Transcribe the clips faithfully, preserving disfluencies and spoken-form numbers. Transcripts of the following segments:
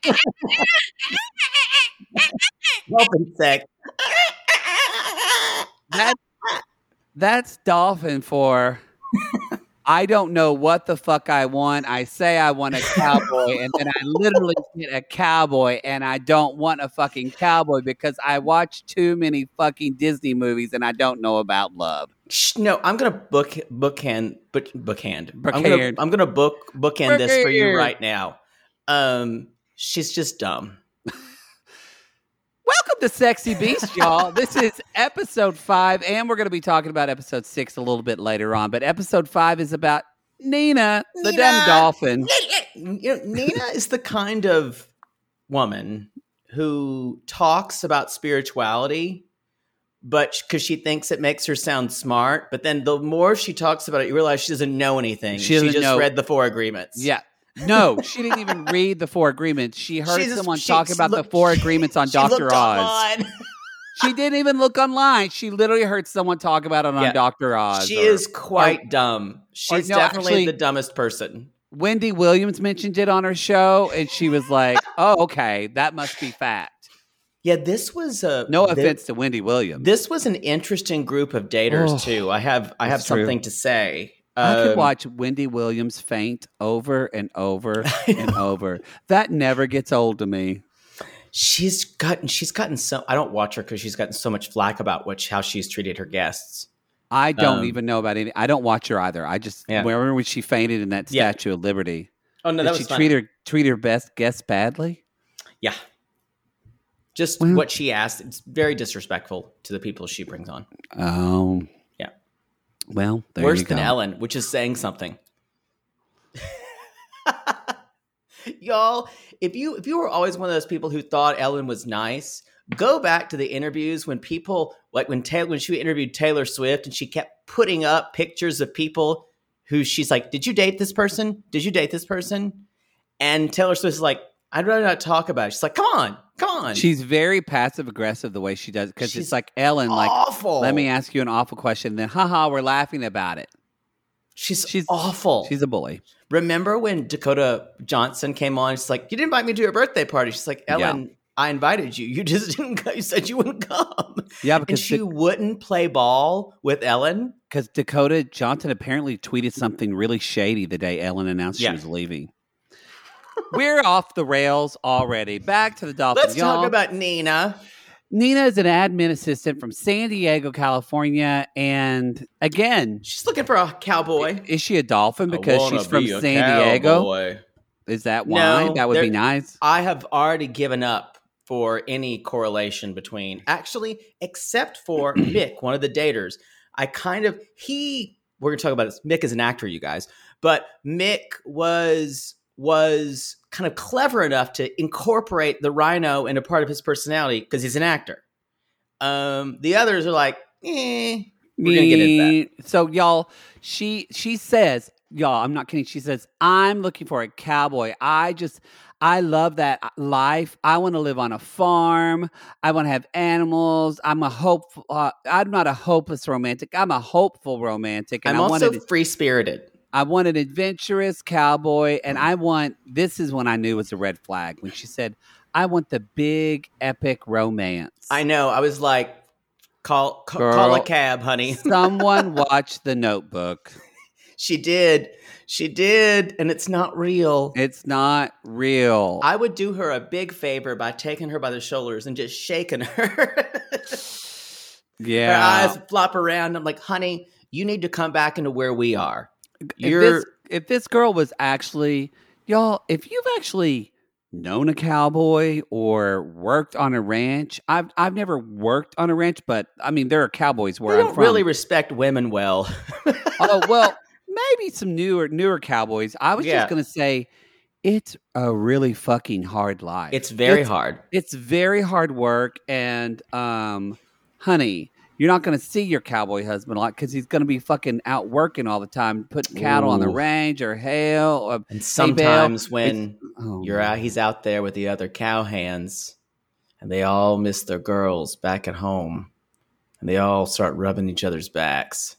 Dolphin sex. That that's dolphin for. I don't know what the fuck I want. I say I want a cowboy, and then I literally get a cowboy, and I don't want a fucking cowboy because I watch too many fucking Disney movies and I don't know about love. Shh, no, I'm gonna book bookhand, book bookhand. I'm gonna Bookhand. I'm gonna book bookend this for you Bookhand. right now. Um, she's just dumb. Welcome to Sexy Beast, y'all. This is episode five, and we're going to be talking about episode six a little bit later on. But episode five is about Nina, the Nina. damn dolphin. You know, Nina is the kind of woman who talks about spirituality, but because she thinks it makes her sound smart. But then the more she talks about it, you realize she doesn't know anything. She She, doesn't just know- read the four agreements. Yeah. No, she didn't even read the four agreements. She heard She's- someone she- talk about look- the four agreements on She Doctor looked Oz. online. She didn't even look online. She literally heard someone talk about it on Yeah. Doctor Oz. She or- is quite dumb. She's no, definitely actually- the dumbest person. Wendy Williams mentioned it on her show, and she was like, oh, okay, that must be fact. Yeah, this was a No thi- offense to Wendy Williams. This was an interesting group of daters Oh, too. I have I have that's true. something to say. I could Um, watch Wendy Williams faint over and over and over. That never gets old to me. She's gotten she's gotten so I don't watch her because she's gotten so much flack about which how she's treated her guests. I don't Um, even know about any. I don't watch her either. I just Yeah. remember when she fainted in that Yeah. Statue of Liberty. Oh no, Did that she was fun. treat her treat her best guests badly? Yeah. Just Well- what she asked. It's very disrespectful to the people she brings on. Oh, Yeah. well, there Worse you than go. Ellen, which is saying something. Y'all, if you if you were always one of those people who thought Ellen was nice, go back to the interviews when people like when Taylor when she interviewed Taylor Swift and she kept putting up pictures of people who she's like, "Did you date this person? Did you date this person?" And Taylor Swift's like, "I'd rather not talk about it." She's like, "Come on, come on." She's very passive aggressive the way she does because She's it's like Ellen, like, awful. let me ask you an awful question, then haha, we're laughing about it. She's, She's- awful. She's a bully. Remember when Dakota Johnson came on? She's like, "You didn't invite me to your birthday party." She's like, "Ellen, I invited you. You just didn't come. You said you wouldn't come." Yeah, And because she Da- wouldn't play ball with Ellen. because Dakota Johnson apparently tweeted something really shady the day Ellen announced Yeah. she was leaving. We're off the rails already. Back to the Dolphins. Let's y'all. talk about Nina. Nina is an admin assistant from San Diego, California, and again, She's looking for a cowboy. is she a dolphin because she's from San Diego? Is that why? No, that would be there- nice. I have already given up for any correlation between, actually, except for Mick, one of the daters. I kind of, he, we're going to talk about this. Mick is an actor, you guys, but Mick was, was kind of clever enough to incorporate the rhino into part of his personality because he's an actor. Um, the others are like, eh, we're going to get into that. So y'all, she she says, y'all, I'm not kidding. She says, I'm looking for a cowboy. I just I love that life. I want to live on a farm. I want to have animals. I'm a hopeful. Uh, I'm not a hopeless romantic. I'm a hopeful romantic. And I'm I also wanted free spirited. I want an adventurous cowboy, and I want. This is when I knew it was a red flag when she said, "I want the big epic romance." I know. I was like, call ca- call a Girl. cab, honey. Someone watch The Notebook. She did. She did. And it's not real. It's not real. I would do her a big favor by taking her by the shoulders and just shaking her. yeah. Her eyes flop around. I'm like, honey, you need to come back into where we are. if You're this if this girl was actually y'all, if you've actually known a cowboy or worked on a ranch, I've I've never worked on a ranch, but I mean there are cowboys you where I'm don't from. really respect women well. Oh well, maybe some newer newer cowboys. I was Yeah. just gonna say it's a really fucking hard life. It's very It's- hard. It's very hard work, and um, honey, you're not going to see your cowboy husband a lot because he's going to be fucking out working all the time, putting cattle on the Ooh. range or hail. Or, And hay bale. sometimes when Oh, you're out, he's out there with the other cowhands, and they all miss their girls back at home, and they all start rubbing each other's backs.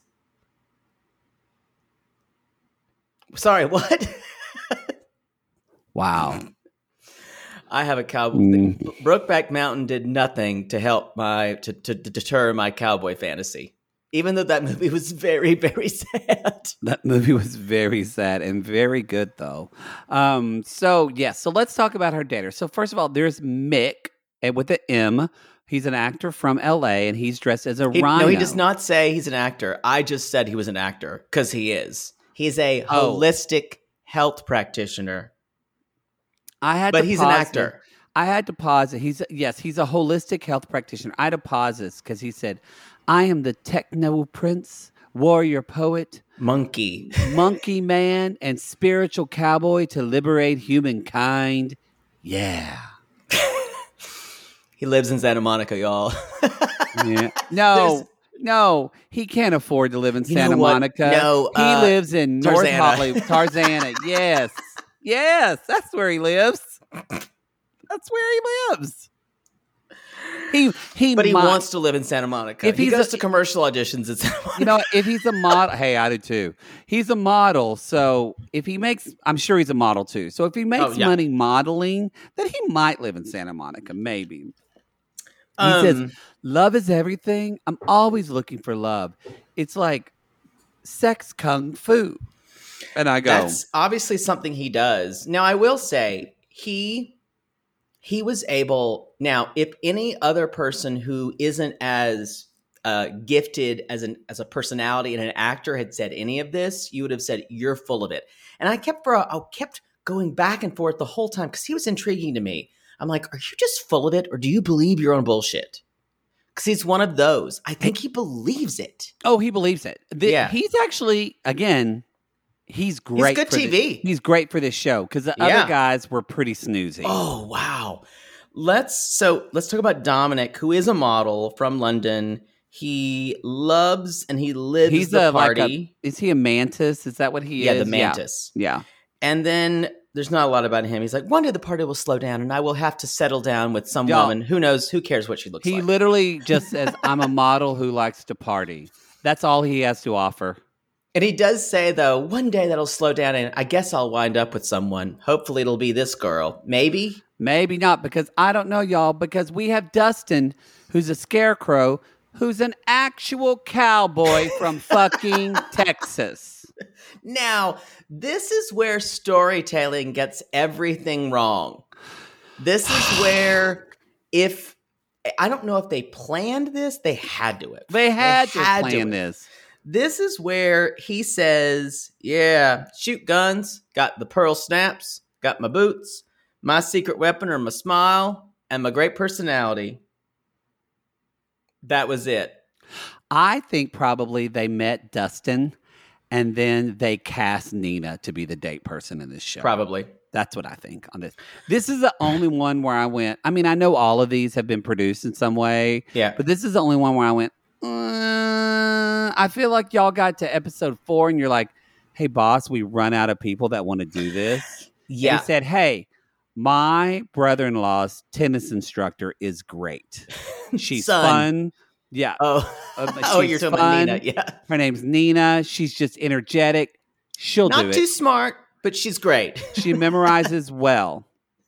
Sorry, what? wow. I have a cowboy. Mm. Brokeback Mountain did nothing to help my to, to, to deter my cowboy fantasy. Even though that movie was very, very sad. That movie was very sad and very good, though. Um, so, yes. Yeah, so let's talk about her dater. So, first of all, there's Mick and with the M. He's an actor from L A, and he's dressed as a he, rhino. No, he does not say he's an actor. I just said he was an actor because he is. He's a Oh. holistic health practitioner. I had but to he's an pause actor. it. I had to pause it. He's yes, he's a holistic health practitioner. I had to pause this because he said, "I am the techno prince, warrior poet, Monkey. monkey man, and spiritual cowboy to liberate humankind." Yeah. He lives in Santa Monica, y'all. Yeah. No, no, he can't afford to live in You know Santa what? Monica. No, he uh, lives in North Tarzana. Hollywood. Tarzana. Yes. Yes, that's where he lives. That's where he lives. He he But he might- wants to live in Santa Monica. If he he's goes a- to commercial auditions in Santa Monica. You know, if he's a model, hey, I do too. He's a model, so if he makes, I'm sure he's a model too. So if he makes Oh, yeah. money modeling, then he might live in Santa Monica, maybe. He Um, says, "Love is everything. I'm always looking for love. It's like sex kung fu." And I go, That's obviously something he does. Now, I will say he he was able. Now, if any other person who isn't as uh, gifted as an as a personality and an actor had said any of this, you would have said you're full of it. And I kept for a, I kept going back and forth the whole time because he was intriguing to me. I'm like, are you just full of it, or do you believe your own bullshit? Because he's one of those. I think he believes it. oh, he believes it. The- Yeah. He's actually, again, he's great. good for T the- V. he's great for this show because the Yeah. other guys were pretty snoozy. Oh, wow. Let's so let's talk about Dominic, who is a model from London. He loves and he lives He's the a, like party. a, is he a mantis? Is that what he yeah, is? the mantis. Yeah. And then there's not a lot about him. He's like, one day the party will slow down and I will have to settle down with some Y'all, woman. Who knows? Who cares what she looks He like? literally just says, "I'm a model who likes to party." That's all he has to offer. And he does say, though, one day that'll slow down and I guess I'll wind up with someone. Hopefully it'll be this girl. Maybe. Maybe not, because I don't know, y'all, because we have Dustin, who's a scarecrow, who's an actual cowboy from fucking Texas. Now, this is where storytelling gets everything wrong. This is where, if I don't know if they planned this, they had to have. They had to had plan have. this. This is where he says, yeah, shoot guns, got the pearl snaps, got my boots, my secret weapon are my smile and my great personality. That was it. I think probably they met Dustin and then they cast Nina to be the date person in this show. Probably. That's what I think on this. This is the only one where I went, I mean, I know all of these have been produced in some way, Yeah. but this is the only one where I went, uh, I feel like y'all got to episode four and you're like, hey, boss, we run out of people that want to do this. Yeah. And he said, hey, my brother-in-law's tennis instructor is great. She's Son. fun. Yeah. Oh, Uh, oh she's you're talking fun. about Nina. Yeah. Her name's Nina. She's just energetic. She'll do Not it. too smart, but she's great. She memorizes well.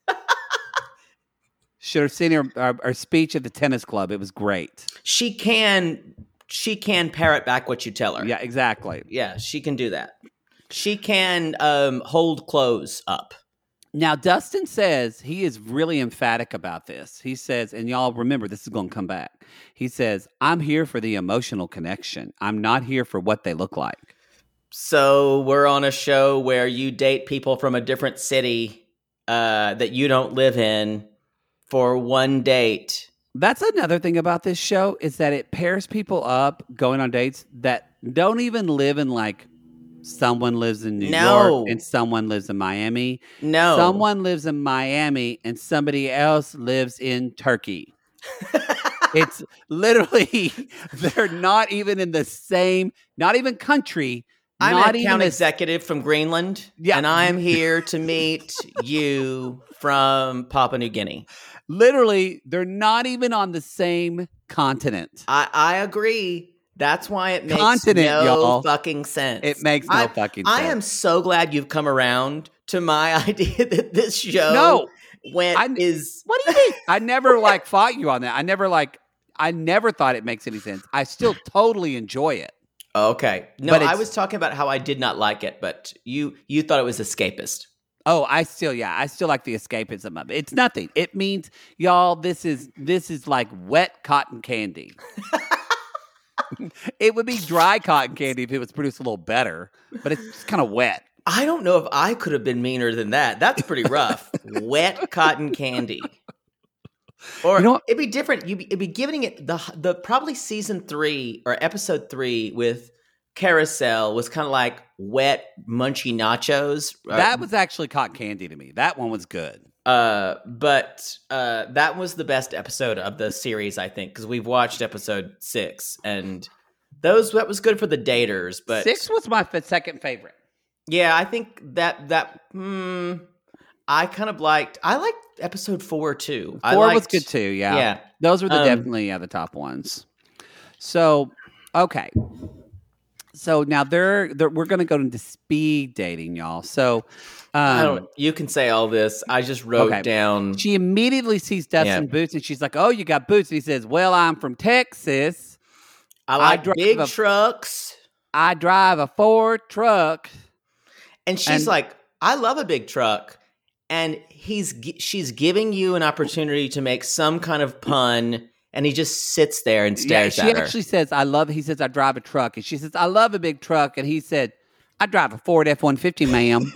Should have seen her, her her speech at the tennis club. It was great. She can she can parrot back what you tell her. Yeah, exactly. Yeah, she can do that. She can um, hold clothes up. Now, Dustin says he is really emphatic about this. He says, and y'all remember, this is going to come back. He says, I'm here for the emotional connection. I'm not here for what they look like. So we're on a show where you date people from a different city uh, that you don't live in for one date. That's another thing about this show is that it pairs people up going on dates that don't even live in like someone lives in New No. York and someone lives in Miami. No. Someone lives in Miami and somebody else lives in Turkey. It's literally, they're not even in the same, not even country. I'm not an even account the- executive from Greenland, Yeah. and I'm here to meet you from Papua New Guinea. Literally, they're not even on the same continent. I, I agree. That's why it makes Continent, no y'all. fucking sense. It makes no I, fucking I sense. am so glad you've come around to my idea that this show No. Went I- is What do you mean? I never like fought you on that. I never like. I never thought it makes any sense. I still totally enjoy it. okay. No, But I it's- was talking about how I did not like it, but you you thought it was escapist. Oh, I still, yeah, I still like the escapism of it. It's nothing. It means, y'all, this is this is like wet cotton candy. It would be dry cotton candy if it was produced a little better, but it's just kind of wet. I don't know if I could have been meaner than that. That's pretty rough. Wet cotton candy. Or You know what? it'd be different. You'd be, it'd be giving it the the probably season three or episode three with Carousel was kind of like wet munchy nachos. That was actually cotton candy to me. That one was good. Uh, but uh, that was the best episode of the series, I think, because we've watched episode six, and those that was good for the daters. But Six was my f- second favorite. yeah, I think that that hmm, I kind of liked. I liked episode four too. I Four was liked- good too. Yeah, Yeah, those were the Um, definitely yeah the top ones. So okay, so now they're, they're we're gonna go into speed dating, y'all. So. I Um, don't. You can say all this. I just wrote Okay. down. She immediately sees Dustin Yeah. Boots and she's like, "Oh, you got boots." And he says, "Well, I'm from Texas. I like drive big a- trucks, I drive a Ford truck." and she's and- like, "I love a big truck." And he's gi- she's giving you an opportunity to make some kind of pun, and he just sits there and Yeah, stares she at her. actually says, "I love." He says, "I drive a truck," and she says, "I love a big truck." And he said, "I drive a Ford F one fifty, ma'am."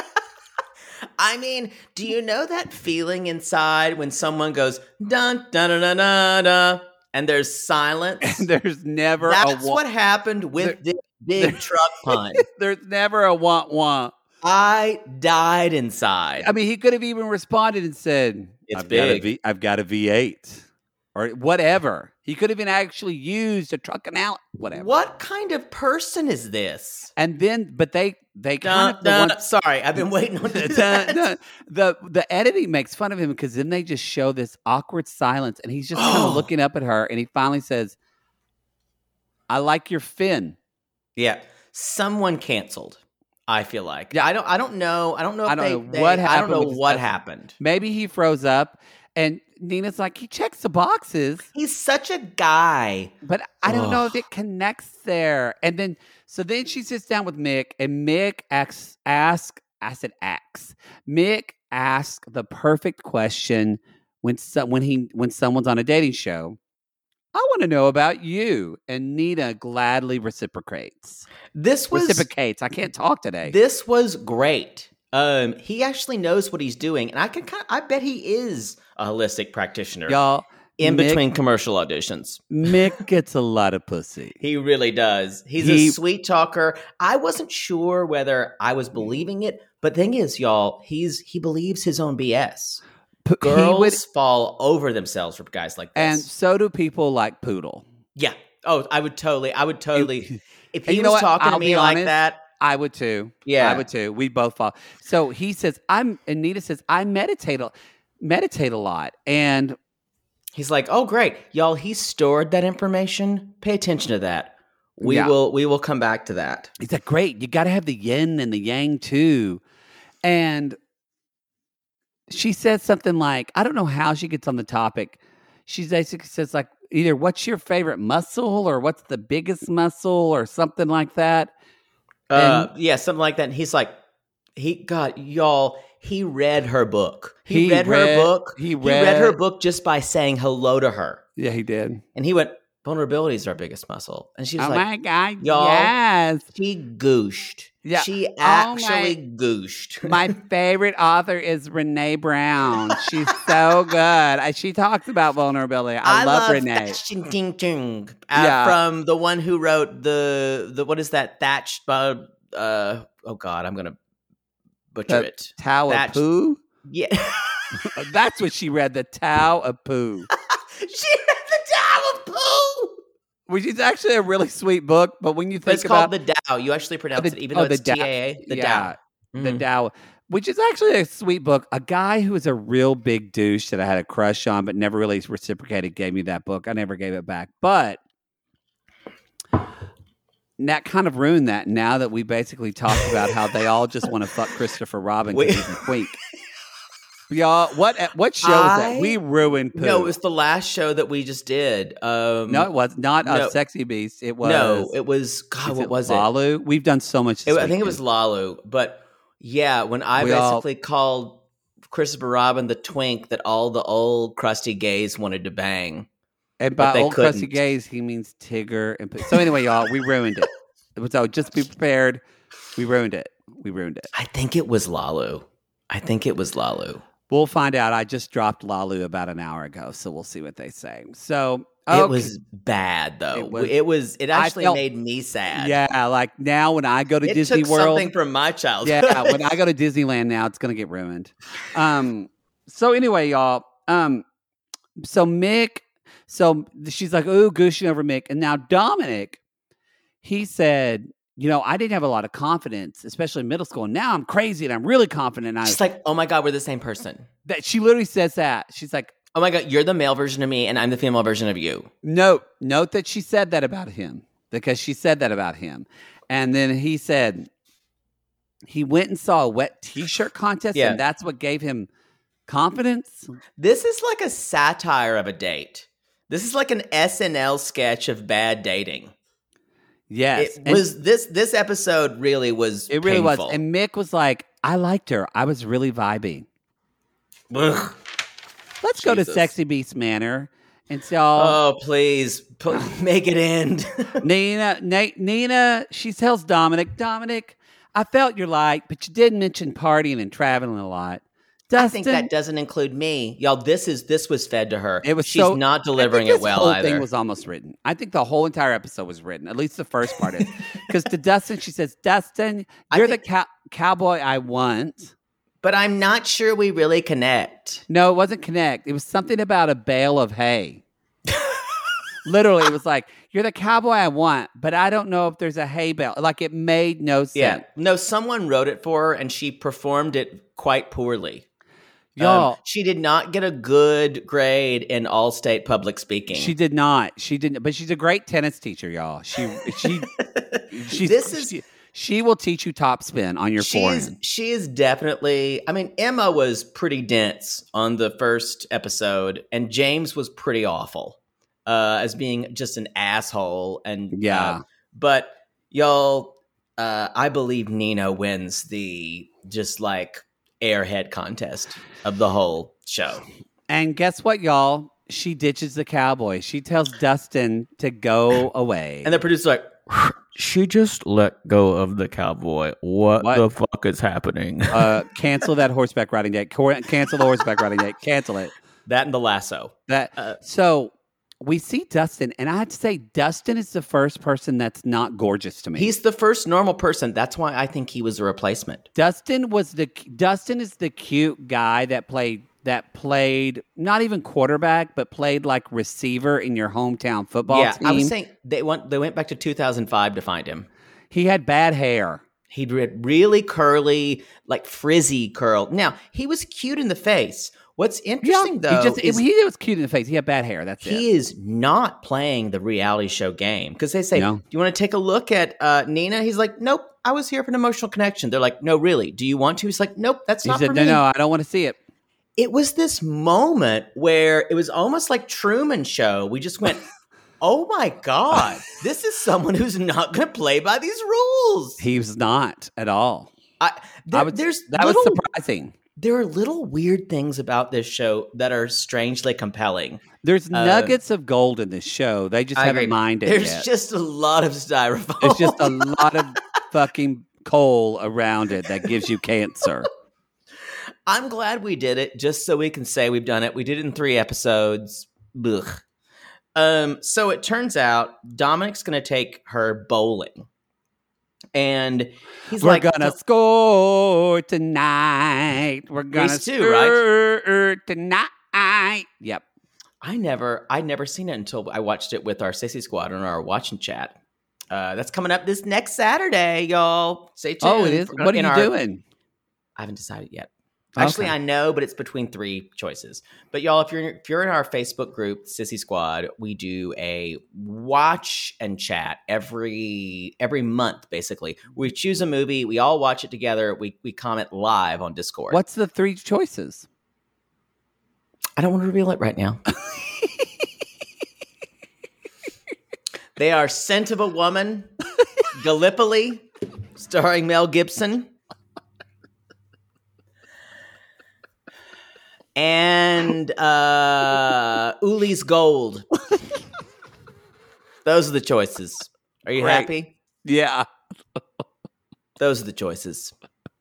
I mean, do you know that feeling inside when someone goes dun dun dun dun dun, dun and there's silence? And there's never That's a wa- what happened with this big truck pun. there's never a want want. I died inside. I mean, he could have even responded and said, It's I've got a big. V- I've got a V eight or whatever. He could have even actually used a truck and out, whatever. What kind of person is this? And then, but they they Dun, kind of the dun, ones- sorry, I've been waiting on Dun, that. dun. the the editing makes fun of him because then they just show this awkward silence, and he's just kind Oh. of looking up at her, and he finally says, "I like your fin." Yeah, someone canceled. I feel like. Yeah. I don't. I don't know. I don't know. If I don't they, know they- what I don't happened know with this what stuff. happened. Maybe he froze up, and Nina's like, "He checks the boxes." He's such a guy. But I don't know if Ugh. it connects there. And then, so then she sits down with Mick, and Mick asks, ask, I said, asks. Mick asks the perfect question when some, when he when someone's on a dating show. I want to know about you, and Nina gladly reciprocates. This was Reciprocates. I can't talk today. this was great. Um, he actually knows what he's doing, and I can. Kind of, I bet he is a holistic practitioner. Y'all, in Mick- between commercial auditions. Mick gets a lot of pussy. He really does. He's He- a sweet talker. I wasn't sure whether I was believing it, but thing is, y'all, he's he believes his own B S. P- he Girls would- fall over themselves for guys like this. and so do people like Poodle. yeah. Oh, I would totally. I would totally. If And he you know was what? talking I'll to me be like honest. that, I would too. Yeah. I would too. We both fall. So he says, I'm, and Nita says, I meditate, a- meditate a lot. And he's like, "Oh, great, y'all. He stored that information. Pay attention to that. We Yeah. will. We will come back to that." he's like, great, you got to have the yin and the yang too. And she says something like, I don't know how she gets on the topic. She basically says, like, either what's your favorite muscle or what's the biggest muscle or something like that. Uh, yeah, something like that. And he's like, he God, y'all. He read her book. He, He read, read- her book. he He read her read- book just by saying hello to her. Yeah, he did. And he went, "Vulnerability is our biggest muscle." And she was Oh like, my God. y'all, Yes. she gooshed. Yeah. She Oh actually my- gooshed. My favorite author is Renee Brown. She's so good. I, she talks about vulnerability. I, love, Renee. Thatch Ting Ting Ting, uh, Yeah. from the one who wrote the the what is that Thatch? Uh, uh, oh God, I'm gonna butcher The it. Tao of Thatch- Pooh. Yeah, That's what she read. The Tao of Pooh, she read the Tao of Pooh. which is actually a really sweet book. But when you But think it's about called the Tao. You actually pronounce the- it, even oh, though the it's Tao. T A A. The yeah, Tao. the Mhm. Tao, which is actually a sweet book. A guy who is a real big douche that I had a crush on, but never really reciprocated, gave me that book. I never gave it back, but that kind of ruined that. Now that we basically talked about how they all just want to fuck Christopher Robin We- because he's a quink. Y'all, what what show was that? We ruined Pooh. No, it was the last show that we just did. Um, no, it was not no, a Sexy Beast. It was no, it was God. What it was Lalu? it? We've done so much. This it I think it was Lalu, but yeah, when I We basically all- called Christopher Robin the twink that all the old crusty gays wanted to bang. And but by they old crusty couldn't. gays, he means Tigger. And so anyway, y'all, we ruined it. So just be prepared. We ruined it. We ruined it. I think it was Lalu. I think it was Lalu. We'll find out. I just dropped Lalu about an hour ago, so we'll see what they say. So okay. It was bad though. It was- It was. It actually felt- made me sad. Yeah, like now when I go to it Disney took World, something from my childhood. yeah, when I go to Disneyland now, it's gonna get ruined. Um. So anyway, y'all. Um. So Mick. So she's like, "Ooh, gushing over Mick," and now Dominic. He said, "You know, I didn't have a lot of confidence, especially in middle school. And now I'm crazy and I'm really confident." And I She's like, "Oh my god, we're the same person." that she literally says that. She's like, Oh my god, you're the male version of me, and I'm the female version of you. Note, note that she said that about him because she said that about him. And then he said he went and saw a wet t-shirt contest Yeah. and that's what gave him confidence. This is like a satire of a date. This is like an S N L sketch of bad dating. Yes. It And was this this episode really was it really painful. was. And Mick was like, I liked her. I was really vibey. Ugh. Let's go to Jesus. Sexy Beast Manor and so Oh, please put, make it end. Nina, Na- Nina, she tells Dominic, Dominic, I felt your light, but you did mention partying and traveling a lot. I Dustin, think that doesn't include me, y'all. This is this was fed to her. It was She's so- not I delivering think it this well whole either. thing was almost written. I think the whole entire episode was written. At least the first part is because to Dustin, she says, "Dustin, I you're think- the cow- cowboy I want." but I'm not sure we really connect. No, it wasn't connect. It was something about a bale of hay. Literally, it was like, "You're the cowboy I want, but I don't know if there's a hay bale." Like it made no sense. Yeah, no. Someone wrote it for her, and she performed it quite poorly. Y'all, Um, she did not get a good grade in all-state public speaking. she did not. She didn't. But she's a great tennis teacher, y'all. She she she's, This is- she, she will teach you top spin on your She's forehand. she is definitely. I mean, Emma was pretty dense on the first episode, and James was pretty awful uh, as being just an asshole. And Yeah. uh, but y'all, uh, I believe Nina wins the just like airhead contest of the whole show. And guess what, y'all? She ditches the cowboy. She tells Dustin to go away. And the producer's like, she just let go of the cowboy. What, What? the fuck is happening? uh, cancel that horseback riding date. Cor- Cancel the horseback riding date. Cancel it. That and the lasso. That Uh, so we see Dustin, and I have to say, Dustin is the first person that's not gorgeous to me. He's the first normal person. That's why I think he was a replacement. Dustin was the Dustin is the cute guy that played that played not even quarterback, but played like receiver in your hometown football yeah, team. I was saying they went they went back to two thousand five to find him. He had bad hair. He had really curly, like frizzy curl. Now, he was cute in the face. What's interesting though he just is he was cute in the face. He had bad hair. That's he it. is not playing the reality show game because they say, No. "Do you want to take a look at uh, Nina?" He's like, "Nope, I was here for an emotional connection." They're like, "No, really? Do you want to?" He's like, "Nope, that's He not said, for "No, me." no, I don't want to see it." It was this moment where it was almost like Truman Show. We just went, "Oh my god, this is someone who's not going to play by these rules." He was not at all. I, there, I would, there's that little, was surprising. There are little weird things about this show that are strangely compelling. There's Uh, nuggets of gold in this show. They just I haven't agree. mined it There's yet. just a lot of styrofoam. There's just a lot of fucking coal around it that gives you cancer. I'm glad we did it just so we can say we've done it. We did it in three episodes. Ugh. Um, so it turns out Dominic's going to take her bowling. And he's We're like, gonna score tonight. We're gonna Grease too, score tonight. Yep. I never, I never seen it until I watched it with our Sissy Squad on our watching chat. Uh, that's coming up this next Saturday, y'all. Stay tuned. Oh, it is. What are In you our- doing? I haven't decided yet. Actually, Okay. I know, but it's between three choices. But y'all, if you're if you're in our Facebook group, Sissy Squad, we do a watch and chat every every month. Basically, we choose a movie, we all watch it together. We we comment live on Discord. What's the three choices? I don't want to reveal it right now. They are Scent of a Woman, Gallipoli, starring Mel Gibson, and uh, Uli's Gold. Those are the choices. Are you Great. happy? Yeah. Those are the choices.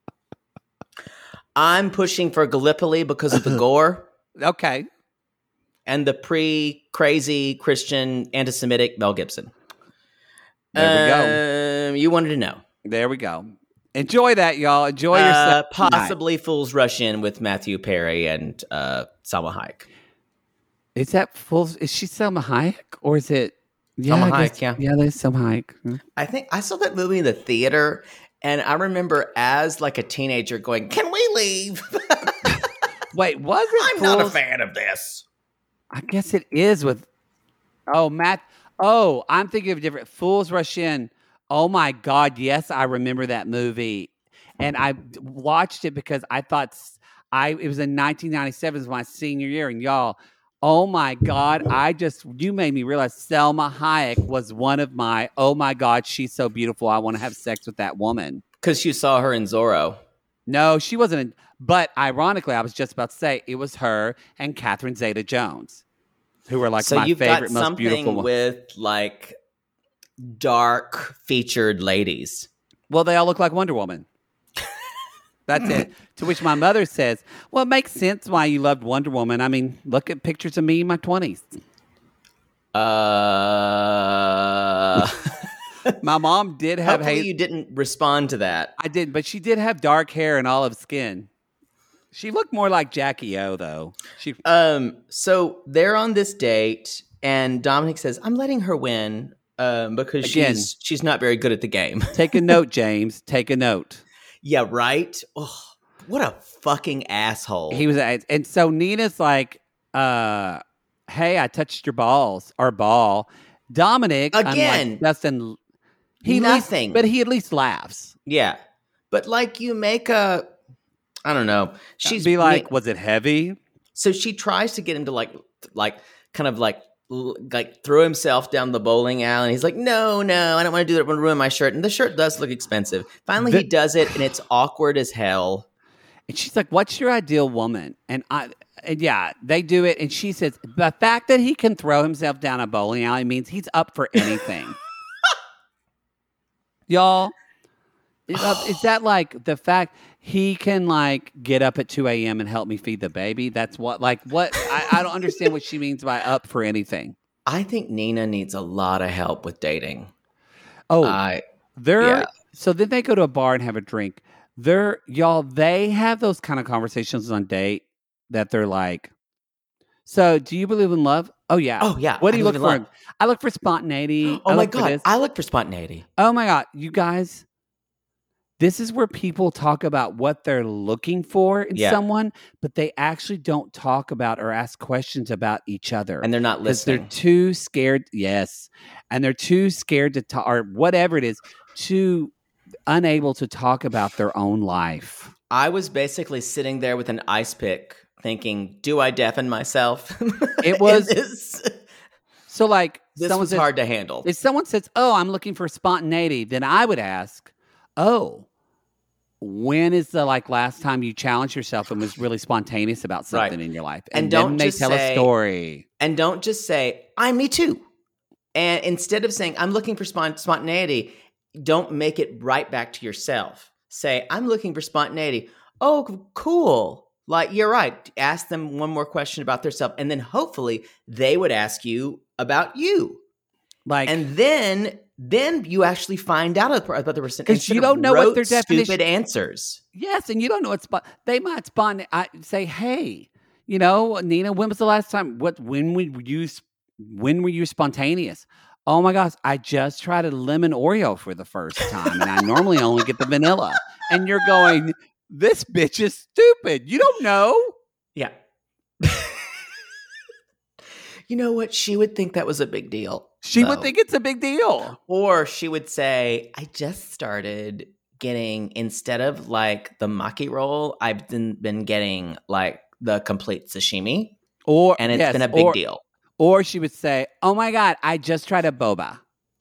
I'm pushing for Gallipoli because of the gore. Okay. And the pre-crazy Christian anti-Semitic Mel Gibson. There we go. Um, you wanted to know. There we go. Enjoy that, y'all. Enjoy Uh, yourself. possibly Fools Rush In with Matthew Perry and uh, Salma Hayek. Is that full? Is she Selma Hayek or is it? Yeah, Salma I guess- Hayek, yeah. Yeah, there's Selma Hayek. Hmm. I think I saw that movie in the theater, and I remember as like a teenager going, "Can we leave?" Wait, was it? I'm not a Fools? fan of this. I guess it is with. Oh, Matt. Oh, I'm thinking of different. Fools Rush In. Oh my God! Yes, I remember that movie, and I watched it because I thought s- I it was in nineteen ninety-seven, was my senior year, and y'all. Oh my God! I just you made me realize Selma Hayek was one of my. Oh my God, she's so beautiful. I want to have sex with that woman. Because you saw her in Zorro. No, she wasn't. In, but ironically, I was just about to say it was her and Catherine Zeta-Jones, who were like So my you've favorite, got most something beautiful. wo- with like dark featured ladies. Well, they all look like Wonder Woman. That's it. To which my mother says, "Well, it makes sense why you loved Wonder Woman. I mean, look at pictures of me in my twenties." Uh, My mom did have hopefully hair. you didn't respond to that. I did, but she did have dark hair and olive skin. She looked more like Jackie O, though. She Um, so they're on this date, and Dominic says, "I'm letting her win um, because Again. she's she's not very good at the game." take a note, James. Take a note. Yeah, right. Oh, what a fucking asshole. He was, and so Nina's like, uh, "Hey, I touched your balls or ball." Dominic Again. unlike Dustin, he at least- Nothing. but he at least laughs. Yeah, but like you make a, I don't know. She's Be like, "Was it heavy?" so she tries to get him to like, like, kind of like, l- like throw himself down the bowling alley. And he's like, "No, no, I don't want to do that. I'm going to ruin my shirt." And the shirt does look expensive. Finally, The- he does it, and it's awkward as hell. And she's like, "What's your ideal woman?" And I, and yeah, they do it. And she says, "The fact that he can throw himself down a bowling alley means he's up for anything." Y'all, is, uh, is that like the fact he can like get up at two a.m. and help me feed the baby? That's what, like, what? I, I don't understand what she means by up for anything. I think Nina needs a lot of help with dating. Oh, I they're yeah. so then they go to a bar and have a drink. They're y'all, they have those kind of conversations on date that they're like, "So, do you believe in love?" "Oh yeah." Oh yeah. "What do I you look believe for?" in love. "I look for spontaneity." Oh I my look for god, this." I look for spontaneity. Oh my God, you guys, this is where people talk about what they're looking for in Yeah. someone, but they actually don't talk about or ask questions about each other. And they're not Because they're listening. too scared. Yes. And they're too scared to talk, or whatever it is, too unable to talk about their own life. I was basically sitting there with an ice pick thinking, do I deafen myself? It was- And this, So, like, this someone was says, hard to handle. if someone says, "Oh, I'm looking for spontaneity," then I would ask, "Oh, when is the like last time you challenged yourself and was really spontaneous about something Right. in your life?" And then don't they just tell say- a story. And don't just say, I'm me too. And instead of saying, I'm looking for spont- spontaneity, don't make it right back to yourself. Say, I'm looking for spontaneity. Oh, c- cool. Like, you're right. Ask them one more question about themselves. And then hopefully they would ask you about you. Like, And then then you actually find out about the person. 'Cause instead you of don't know what their rote, definition- stupid answers. yes, and you don't know what spot they might spawn. I say, "Hey, you know, Nina, when was the last time? What? When were you? s- When were you spontaneous?" "Oh my gosh, I just tried a lemon Oreo for the first time, and I normally only get the vanilla." And you're going, "This bitch is stupid. You don't know." Yeah. You know what? She would think that was a big deal. She would though. think it's a big deal. Or she would say, I just started getting, instead of like the maki roll, I've been, been getting like the complete sashimi. Or and it's yes, been a big or, deal. Or she would say, "Oh my God, I just tried a boba."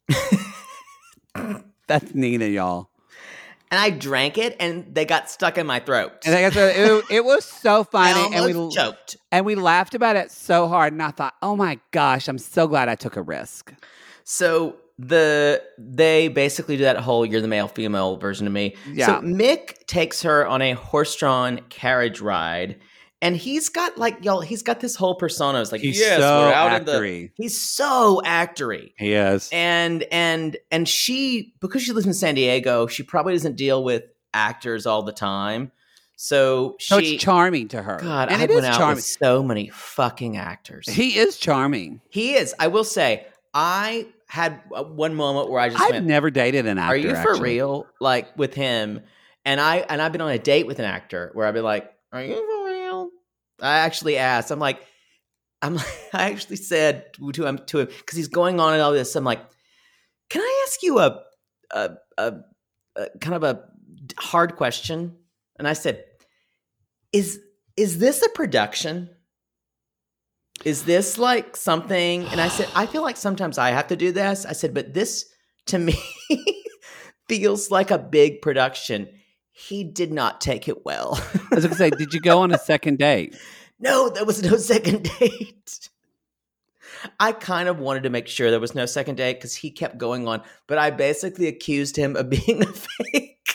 That's Nina, y'all. And I drank it, and they got stuck in my throat. And I guess it, it was so funny, I and we almost choked. And we laughed about it so hard, and I thought, "Oh my gosh, I'm so glad I took a risk." So the they basically do that whole "you're the male female" version of me. Yeah. So Mick takes her on a horse-drawn carriage ride, and he's got like y'all. He's got this whole persona. It's like He's yes, so we're out in actory. the. He's so actory. He is. And and and she, because she lives in San Diego, she probably doesn't deal with actors all the time. So she, So it's charming to her. God, and I it went is out charming. with so many fucking actors. He is charming. He is. I will say, I had one moment where I just I've went, never dated an actor. "Are you for actually. real?" Like with him, and I and I've been on a date with an actor where I've been like, "Are you for real?" I actually asked. I'm like, I'm. Like, I actually said to him to him because he's going on and all this. I'm like, "Can I ask you a a, a a kind of a hard question?" And I said, "Is is this a production? Is this like something?" And I said, "I feel like sometimes I have to do this." I said, "But this to me feels like a big production." He did not take it well. I was going to say, did you go on a second date? No, there was no second date. I kind of wanted to make sure there was no second date because he kept going on, but I basically accused him of being a fake.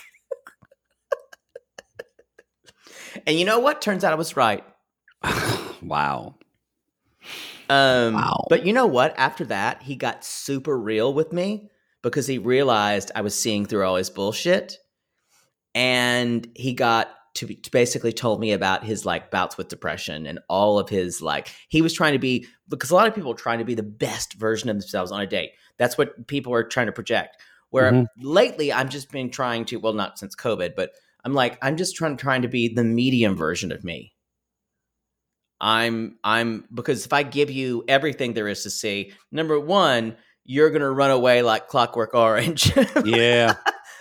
And you know what? Turns out I was right. Wow. Um, Wow. But you know what? After that, he got super real with me because he realized I was seeing through all his bullshit. And he got to, to basically told me about his like bouts with depression and all of his like, he was trying to be, because a lot of people are trying to be the best version of themselves on a date. That's what people are trying to project. Where mm-hmm. lately I've just been trying to, well, not since COVID, but I'm like, I'm just trying, trying to be the medium version of me. I'm, I'm, because if I give you everything there is to see, number one, you're going to run away like Clockwork Orange. Yeah.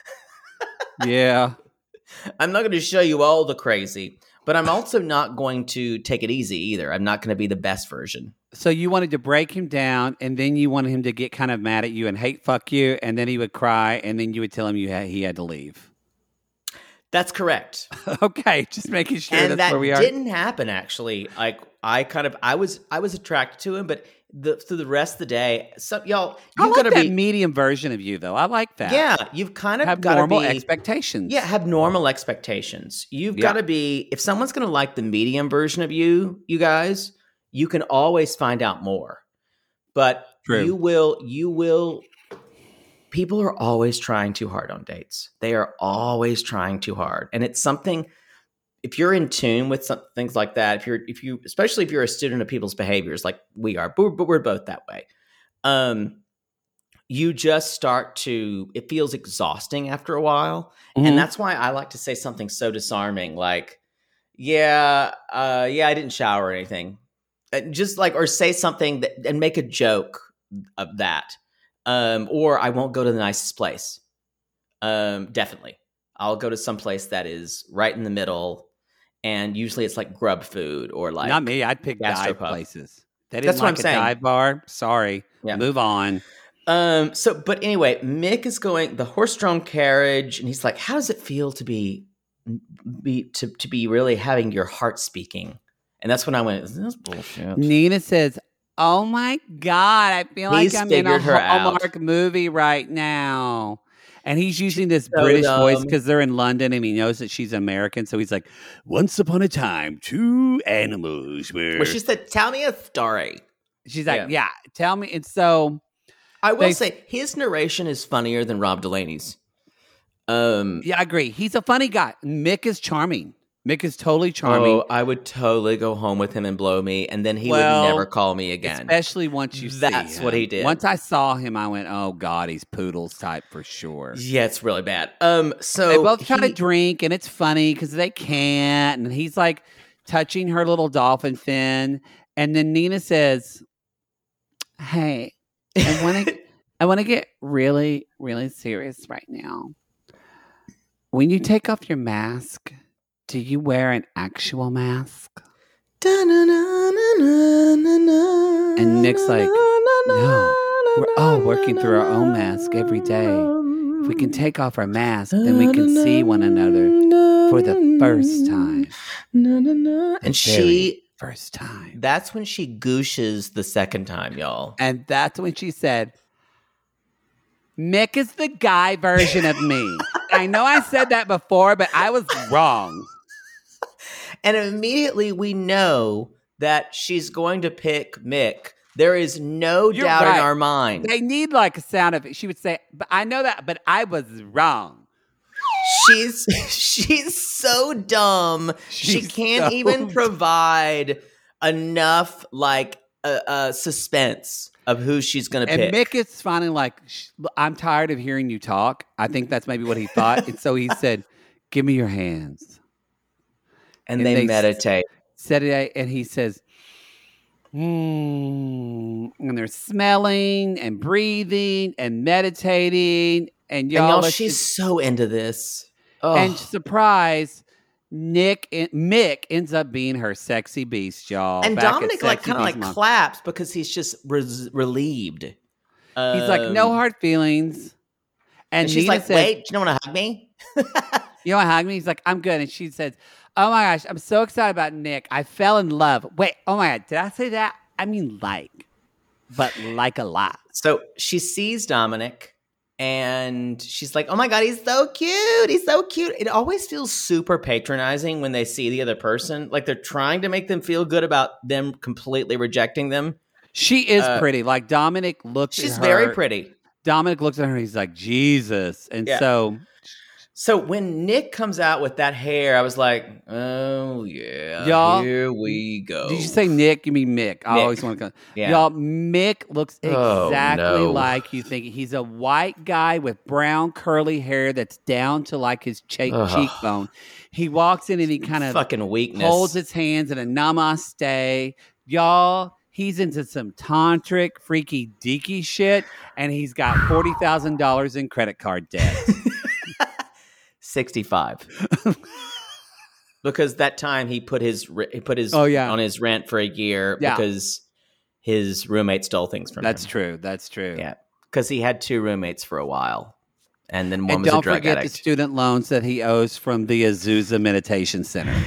Yeah. I'm not going to show you all the crazy, but I'm also not going to take it easy either. I'm not going to be the best version. So you wanted to break him down, and then you wanted him to get kind of mad at you and hate fuck you, and then he would cry, and then you would tell him you had, he had to leave. That's correct. Okay, just making sure and that's that where we are. Didn't happen actually. Like I kind of, I was, I was attracted to him, but the, through the rest of the day, so y'all, you you've like got to that be medium version of you, though. I like that. Yeah, you've kind of have got normal be, expectations. Yeah, have normal expectations. You've Yeah. got to be. If someone's going to like the medium version of you, you guys, you can always find out more. But True. you will, you will. People are always trying too hard on dates. They are always trying too hard, and it's something. If you're in tune with some things like that, if you're, if you, especially if you're a student of people's behaviors, like we are, but we're, but we're both that way. Um, you just start to. It feels exhausting after a while, mm-hmm. and that's why I like to say something so disarming, like, "Yeah, uh, yeah, I didn't shower or anything," uh, just like, or say something that and make a joke of that, um, or I won't go to the nicest place. Um, definitely, I'll go to some place that is right in the middle. And usually it's like grub food or like not me. I'd pick dive gastropub. places. They didn't That's what like I'm a saying. dive bar. Sorry. Yeah. Move on. Um. So, but anyway, Mick is going the horse-drawn carriage, and he's like, "How does it feel to be, be to to be really having your heart speaking?" And that's when I went, "This is bullshit." Nina says, "Oh my God, I feel He's like I'm in a figured her Hallmark out. movie right now." And he's using this So British dumb. voice because they're in London and he knows that she's American. So he's like, "Once upon a time, two animals were." Well, she said, "Tell me a story." She's like, Yeah. yeah. tell me. And so I will They- say his narration is funnier than Rob Delaney's. Um. yeah, I agree. He's a funny guy. Mick is charming. Mick is totally charming. Oh, I would totally go home with him and blow me, and then he Well, would never call me again. Especially once you see That's him. what he did. Once I saw him, I went, "Oh God, he's Poodles type for sure." Yeah, it's really bad. Um, so They both try he- to drink, and it's funny because they can't. And he's like touching her little dolphin fin, and then Nina says, "Hey, I want to, I want to get really, really serious right now. When you take off your mask, do you wear an actual mask?" And Nick's like, no, we're all working through our own mask every day. If we can take off our mask, then we can see one another for the first time. The And she, first time. that's when she gooshes the second time, y'all. And that's when she said, Mick is the guy version of me. I know I said that before, but I was wrong. And immediately we know that she's going to pick Mick. There is no You're doubt right. in our mind. They need like a sound of it. She would say, but I know that, but I was wrong. She's she's so dumb. she She's can't so even dumb. provide enough like uh, uh, suspense of who she's going to And pick. Mick is finally like, "Sh- I'm tired of hearing you talk. I think that's maybe what he thought. And so he said, give me your hands. and, and they, they meditate. Said it, and he says, hmm. And they're smelling and breathing and meditating. And And y'all, y'all, let's she's just- so into this. Oh. and surprise, Nick and Mick ends up being her sexy beast, y'all. And Back at Dominic like Sexy kind of Beast like Month. claps because he's just res- relieved. He's like, no Um, hard feelings. And, And she's Nina like, says, wait, do you don't want to hug me? you know what, hug me? He's like, I'm good. And she says, oh my gosh, I'm so excited about Nick. I fell in love. Wait, oh my God, did I say that? I mean like, but like a lot. So she sees Dominic and she's like, oh my God, he's so cute. He's so cute. It always feels super patronizing when they see the other person. Like they're trying to make them feel good about them completely rejecting them. She is Uh, pretty. Like Dominic looks She's at her. very pretty. Dominic looks at her and he's like, Jesus. And Yeah. so So when Nick comes out with that hair, I was like, oh yeah, Y'all, here we go. did you say Nick? You mean Mick? I Mick. always want to go. Yeah. Y'all, Mick looks Oh, exactly no. like you think. He's a white guy with brown curly hair that's down to like his che- Ugh. cheekbone. He walks in and he kind of fucking weakness? holds his hands in a namaste. Y'all, he's into some tantric, freaky, deaky shit, and he's got forty thousand dollars in credit card debt. sixty-five. Because that time he put his re- he put his Oh, yeah. on his rent for a year Yeah. because his roommate stole things from That's him. true. That's true. Yeah, because he had two roommates for a while, and then one And was don't a drug forget the addict. student loans that he owes from the Azusa Meditation Center.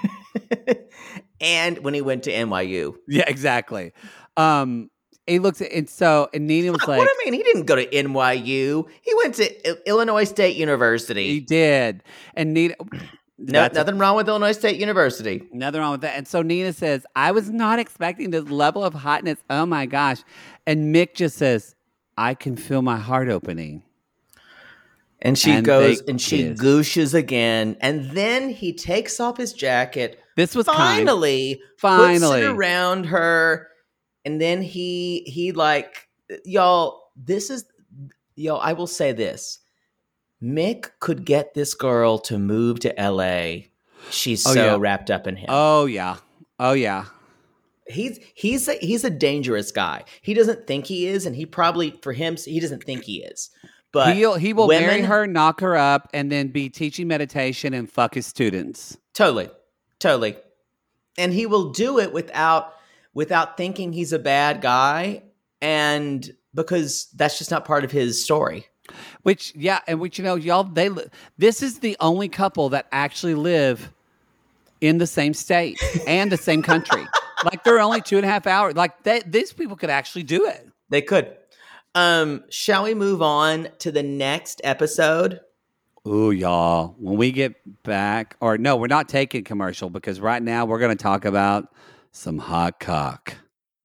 And when he went to N Y U. Yeah, exactly. Um, he looks at and so and Nina was like, what I mean, he didn't go to N Y U. He went to I- Illinois State University. he did, and Nina. no, that's a- nothing wrong with Illinois State University. Nothing wrong with that. And so Nina says, I was not expecting this level of hotness. Oh my gosh. And Mick just says, I can feel my heart opening. And she And goes they and she kiss. gooshes again, and then he takes off his jacket. This was kind. finally, Finally. puts it around her, and then he he like y'all. This is y'all. I will say this: Mick could get this girl to move to L A. She's Oh, so yeah. wrapped up in him. Oh yeah. Oh yeah. He's he's a, he's a dangerous guy. He doesn't think he is, and he probably for him he doesn't think he is. But He'll, he will women, marry her, knock her up, and then be teaching meditation and fuck his students. Totally, totally, and he will do it without without thinking he's a bad guy, and because that's just not part of his story. Which, yeah, and which, you know, y'all, they, li- this is the only couple that actually live in the same state and the same country. Like, they're only two and a half hours. Like, they, these people could actually do it. They could. Um, shall we move on to the next episode? Ooh, y'all, when we get back, or no, we're not taking commercial because right now we're going to talk about some hot cock.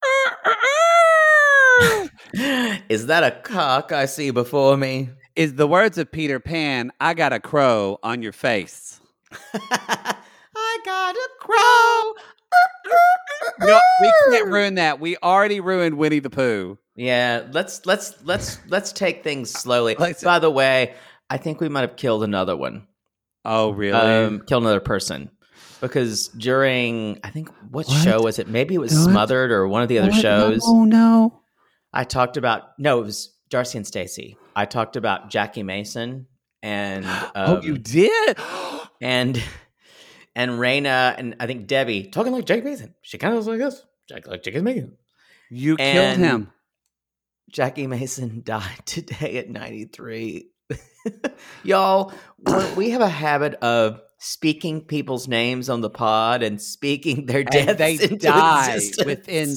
Is that a cock I see before me? Is the words of Peter Pan, I got a crow on your face. I got a crow. No, we can't ruin that. We already ruined Winnie the Pooh. Yeah, let's let's let's let's take things slowly. Let's- By the way, I think we might have killed another one. Oh, really? Um, killed another person because during I think what, What? show was it? Maybe it was What? Smothered or one of the other What? shows. Oh, no. I talked about no, it was Darcy and Stacy. I talked about Jackie Mason and um, Oh, you did? and and Raina and I think Debbie talking like Jake Mason. She kind of was like this, Jack like Jake Mason. You And killed him. Jackie Mason died today at ninety-three. Y'all, we have a habit of speaking people's names on the pod and speaking their deaths And they into die existence. within,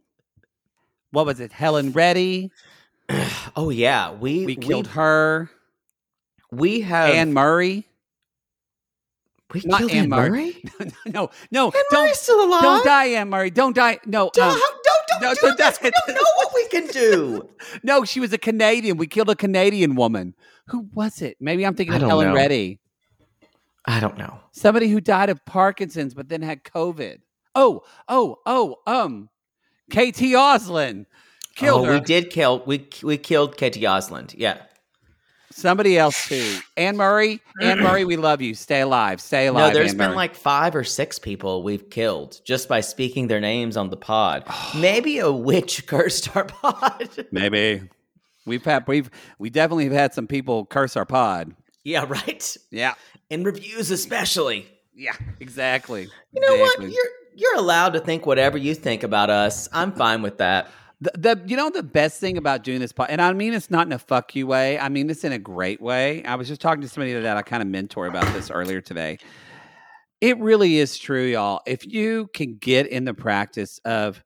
what was it, Helen Reddy? Oh, yeah. We, We killed we, her. We have... Anne Murray. We Not killed Anne Anne Murray? Murray? no, no. Anne don't, Murray's still alive? Don't die, Anne Murray. Don't die. No. Don't, um, don't, don't no, do don't this. die. We don't know what we can do. No, she was a Canadian. We killed a Canadian woman. Who was it? Maybe I'm thinking I of don't Helen know. Reddy. I don't know. Somebody who died of Parkinson's but then had COVID. Oh, oh, oh, um, K T Oslin. Killed oh, her. we did kill, we, we killed Katie Osland. Yeah. Somebody else too. Anne Murray. Anne Murray, we love you. Stay alive. Stay alive. No, there's Anne been Murray. like five or six people we've killed just by speaking their names on the pod. Maybe a witch cursed our pod. Maybe. We've had we've we definitely have had some people curse our pod. Yeah, right. Yeah. In reviews, especially. Yeah. Exactly. You know exactly. what? You're you're allowed to think whatever you think about us. I'm fine with that. The, the you know the best thing about doing this pod, and I mean it's not in a fuck you way. I mean this in a great way. I was just talking to somebody that I kind of mentor about this earlier today. It really is true, y'all. If you can get in the practice of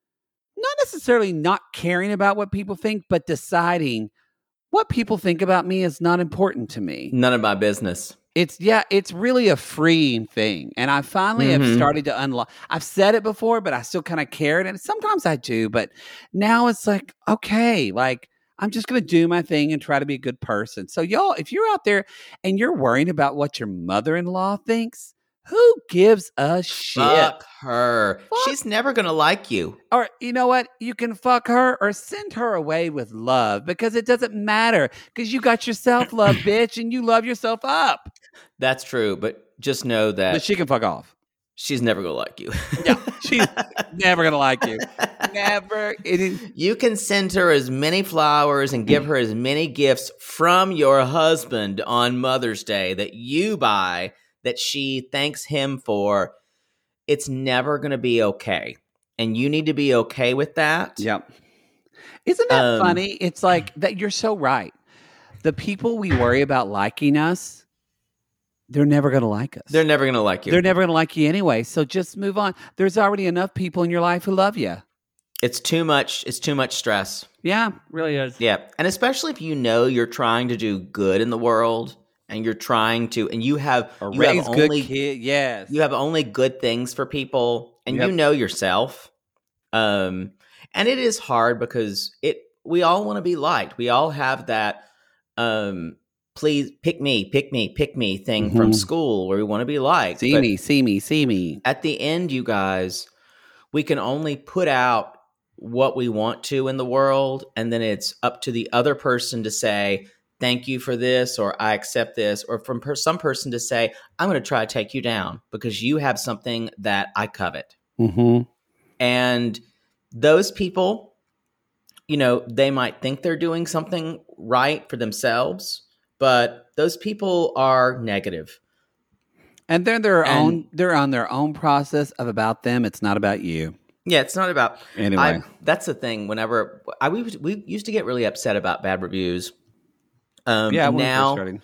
not necessarily not caring about what people think, but deciding what people think about me is not important to me. None of my business. It's yeah, it's really a freeing thing. And I finally Mhm. have started to unlock. I've said it before, but I still kind of cared. And sometimes I do, but now it's like, okay, like I'm just going to do my thing and try to be a good person. So y'all, if you're out there and you're worrying about what your mother-in-law thinks, who gives a shit? Fuck her. Fuck. She's never going to like you. Or you know what? You can fuck her or send her away with love because it doesn't matter because you got your self-love, bitch, and you love yourself up. That's true, but just know that But she can fuck off. she's never going to like you. Yeah, she's never gonna like you. Never. It is, You can send her as many flowers and give her as many gifts from your husband on Mother's Day that you buy that she thanks him for. It's never going to be okay. And you need to be okay with that. yep. Isn't that Um, funny? It's like that. You're so right. The people we worry about liking us, they're never gonna like us. They're never going to like you. They're never gonna like you anyway. So just move on. There's already enough people in your life who love you. It's too much. It's too much stress. Yeah, really is. Yeah. And especially if you know you're trying to do good in the world and you're trying to, and you have, Or you raise have good only, kid. Yes. you have only good things for people and Yep. you know yourself. Um, and it is hard because it, we all want to be liked. We all have that, um, please pick me, pick me, pick me thing from Mhm. school where we want to be liked. see But me, see me, see me. at the end, you guys, we can only put out what we want to in the world. And then it's up to the other person to say, thank you for this, or I accept this, or from per- some person to say, I'm going to try to take you down because you have something that I covet. Mm-hmm. And those people, you know, they might think they're doing something right for themselves, but those people are negative. And they're their And- own. They're on their own process of about them. It's not about you. Yeah, it's not about Anyway. I, that's the thing. Whenever I we, we used to get really upset about bad reviews. Um, yeah. when we first now started.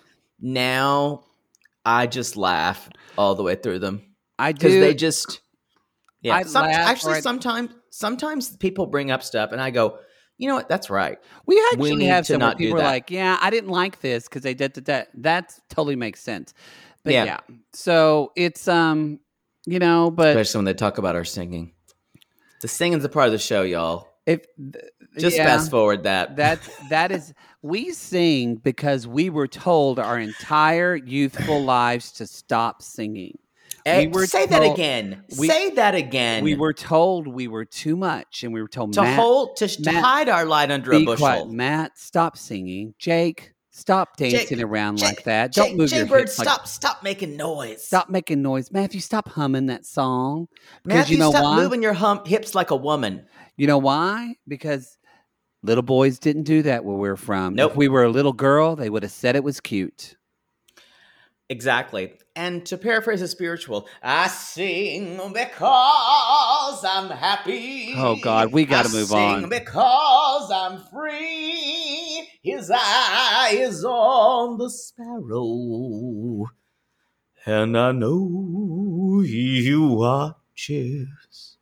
now I just laugh all the way through them I because do. they just yeah. I Some, laugh actually, or I- sometimes sometimes people bring up stuff and I go, you know what? That's right. We actually need have to some where not do people are that. like, yeah, I didn't like this because they did that. That totally makes sense. But yeah. Yeah. So it's, um, you know, but Especially when they talk about our singing. The singing's a part of the show, y'all. if Just yeah, fast forward that. that that is we sing because we were told our entire youthful lives to stop singing. Eh, we were say that told- again. we- say that again. We were told we were too much, and we were told to Matt, hold to, to Matt, hide our light under a be bushel. quiet, Matt. Stop singing, Jake. Stop dancing Jake, around Jake, like that. Jay, Don't move your Jaybird, hips. Like, stop! Stop making noise. stop making noise, Matthew. Stop humming that song. Because Matthew, you know stop why? moving your hump hips like a woman. You know why? Because little boys didn't do that where we're from. Nope. If we were a little girl, they would have said it was cute. Exactly. And to paraphrase a spiritual, I sing because I'm happy. Oh, God, we got to I move sing on. because I'm free. His eye is on the sparrow. And I know he watches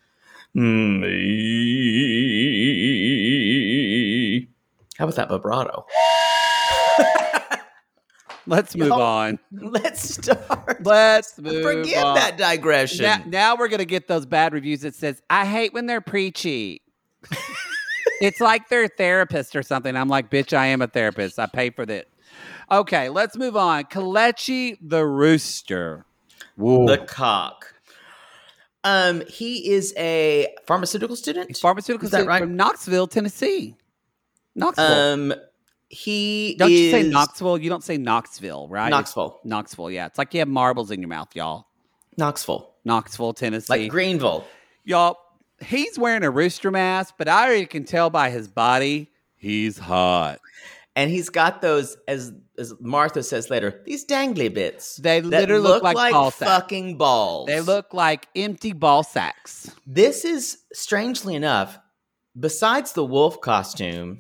me. How about that vibrato? Let's move Y'all, on. Let's start. Let's move Forgive on. that digression. Now, now we're going to get those bad reviews that says, I hate when they're preachy. It's like they're a therapist or something. I'm like, bitch, I am a therapist. I pay for that. Okay, let's move on. Kalechi the Rooster. Whoa. The cock. Um, he is a pharmaceutical student. Pharmaceutical is that student right? from Knoxville, Tennessee. Knoxville. Um, he don't is... you say Knoxville? You don't say Knoxville, right? Knoxville. It's Knoxville, yeah. It's like you have marbles in your mouth, y'all. Knoxville. Knoxville, Tennessee. Like Greenville. Y'all, he's wearing a rooster mask, but I already can tell by his body, he's hot. And he's got those, as as Martha says later, these dangly bits. They that literally look look like, like ball sacks. fucking balls. They look like empty ball sacks. This is, strangely enough, besides the wolf costume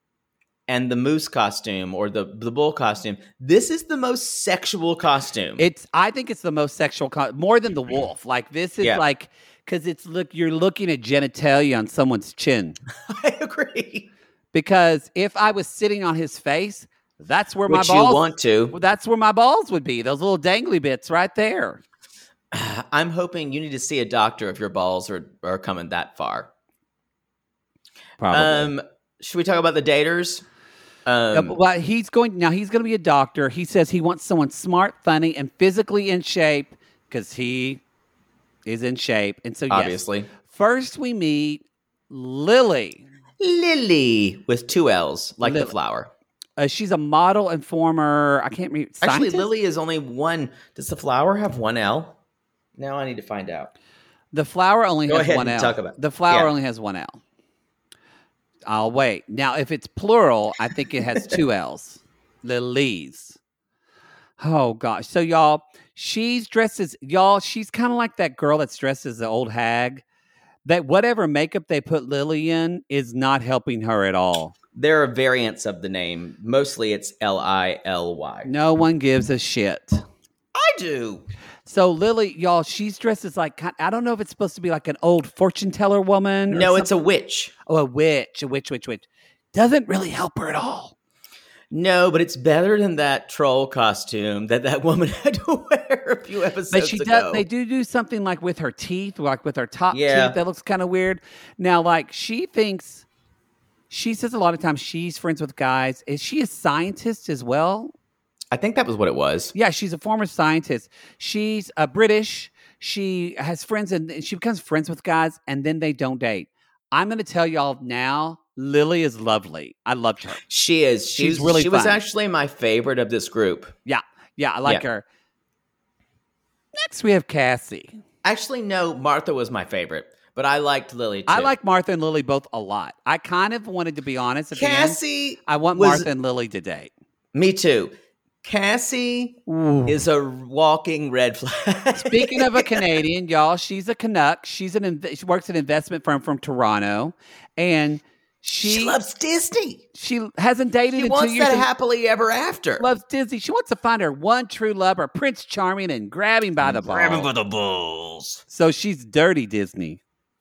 and the moose costume or the, the bull costume, this is the most sexual costume. It's. I think it's the most sexual, co- more than the wolf. Like this is Yeah. like, because it's look. You're looking at genitalia on someone's chin. I agree. Because if I was sitting on his face, that's where Which my balls. you want to. Well, that's where my balls would be. Those little dangly bits right there. I'm hoping you need to see a doctor if your balls are, are coming that far. Probably. Um, should we talk about the daters? Um, Uh, well, he's going now. He's going to be a doctor. He says he wants someone smart, funny, and physically in shape because he is in shape. And so, yes. obviously. First, we meet Lily. Lily with two L's, like Lily. the flower. Uh, she's a model and former. I can't remember. Actually, scientist? Lily is only one. Does the flower have one L? Now I need to find out. The flower only Go has ahead one and L. talk about it. The flower Yeah. only has one L. I'll wait. Now, if it's plural, I think it has two L's. Lilies. Oh, gosh. So, y'all, she's dressed as, y'all, she's kind of like that girl that's dressed as the old hag. That whatever makeup they put Lily in is not helping her at all. There are variants of the name. Mostly it's L I L Y. No one gives a shit. I do. So Lily, y'all, she's dressed as like, I don't know if it's supposed to be like an old fortune teller woman. or No, it's a something. witch. Oh, a witch, a witch, witch, witch. Doesn't really help her at all. No, but it's better than that troll costume that that woman had to wear a few episodes But she ago. does. They do do something like with her teeth, like with her top Yeah. teeth. That looks kind of weird. Now, like she thinks, she says a lot of times she's friends with guys. Is she a scientist as well? I think that was what it was. Yeah, she's a former scientist. She's a British. She has friends, and she becomes friends with guys, and then they don't date. I'm going to tell y'all now. Lily is lovely. I loved her. She is. She's She's really She was fun. actually my favorite of this group. Yeah, yeah, I like Yeah. her. Next, we have Cassie. Actually, no, Martha was my favorite, but I liked Lily too. I like Martha and Lily both a lot. I kind of wanted to be honest at the end. Cassie. I want was- Martha and Lily to date. Me too. Cassie Ooh. is a walking red flag. Speaking of a Canadian, y'all, she's a Canuck. She's an inv- she works at an investment firm from Toronto, and she she loves Disney. she hasn't dated She in wants two years. that and happily ever after. loves Disney. She wants to find her one true lover, Prince Charming, and grab him by the ball. Grab him by the balls. So she's dirty Disney.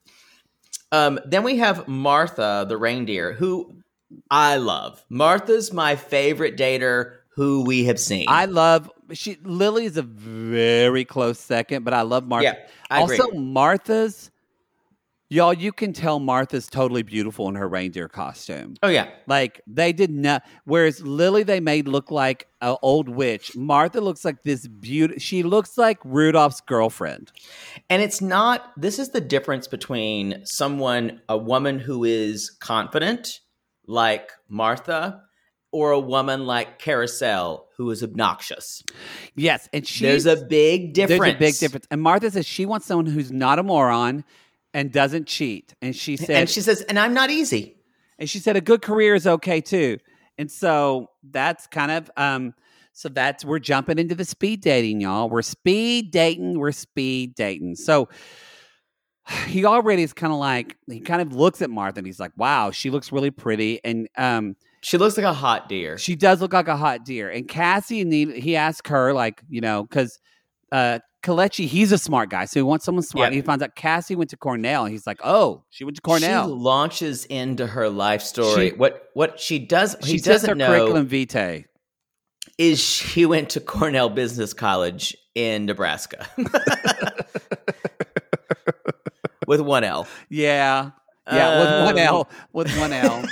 Um, then we have Martha, the reindeer, who I love. Martha's my favorite dater who we have seen. I love she. Lily is a very close second, but I love Martha. Yeah, I also, agree. Martha's. Y'all, you can tell Martha's totally beautiful in her reindeer costume. oh yeah, Like they did not. Whereas Lily, they made look like an old witch. Martha looks like this beauty. She looks like Rudolph's girlfriend. and it's not. This is the difference between someone, a woman who is confident, like Martha, or a woman like Carousel, who is obnoxious. Yes, and she. There's a big difference. There's a big difference. And Martha says she wants someone who's not a moron and doesn't cheat. And she said, And she says, and I'm not easy. and she said a good career is okay too. And so that's kind of um. So that's we're jumping into the speed dating, y'all. We're speed dating. We're speed dating. So he already is kind of like he kind of looks at Martha and he's like, "Wow, she looks really pretty." And um, she looks like a hot deer. She does look like a hot deer. And Cassie and he, he asked her, like, you know, because uh, Kelechi, he's a smart guy, so he wants someone smart. Yep. He finds out Cassie went to Cornell, and he's like, "Oh, she went to Cornell." She launches into her life story. She, what what she does, she he says doesn't her know curriculum vitae is she went to Cornell Business College in Nebraska with one L. Yeah, yeah, um, with one L, with one L.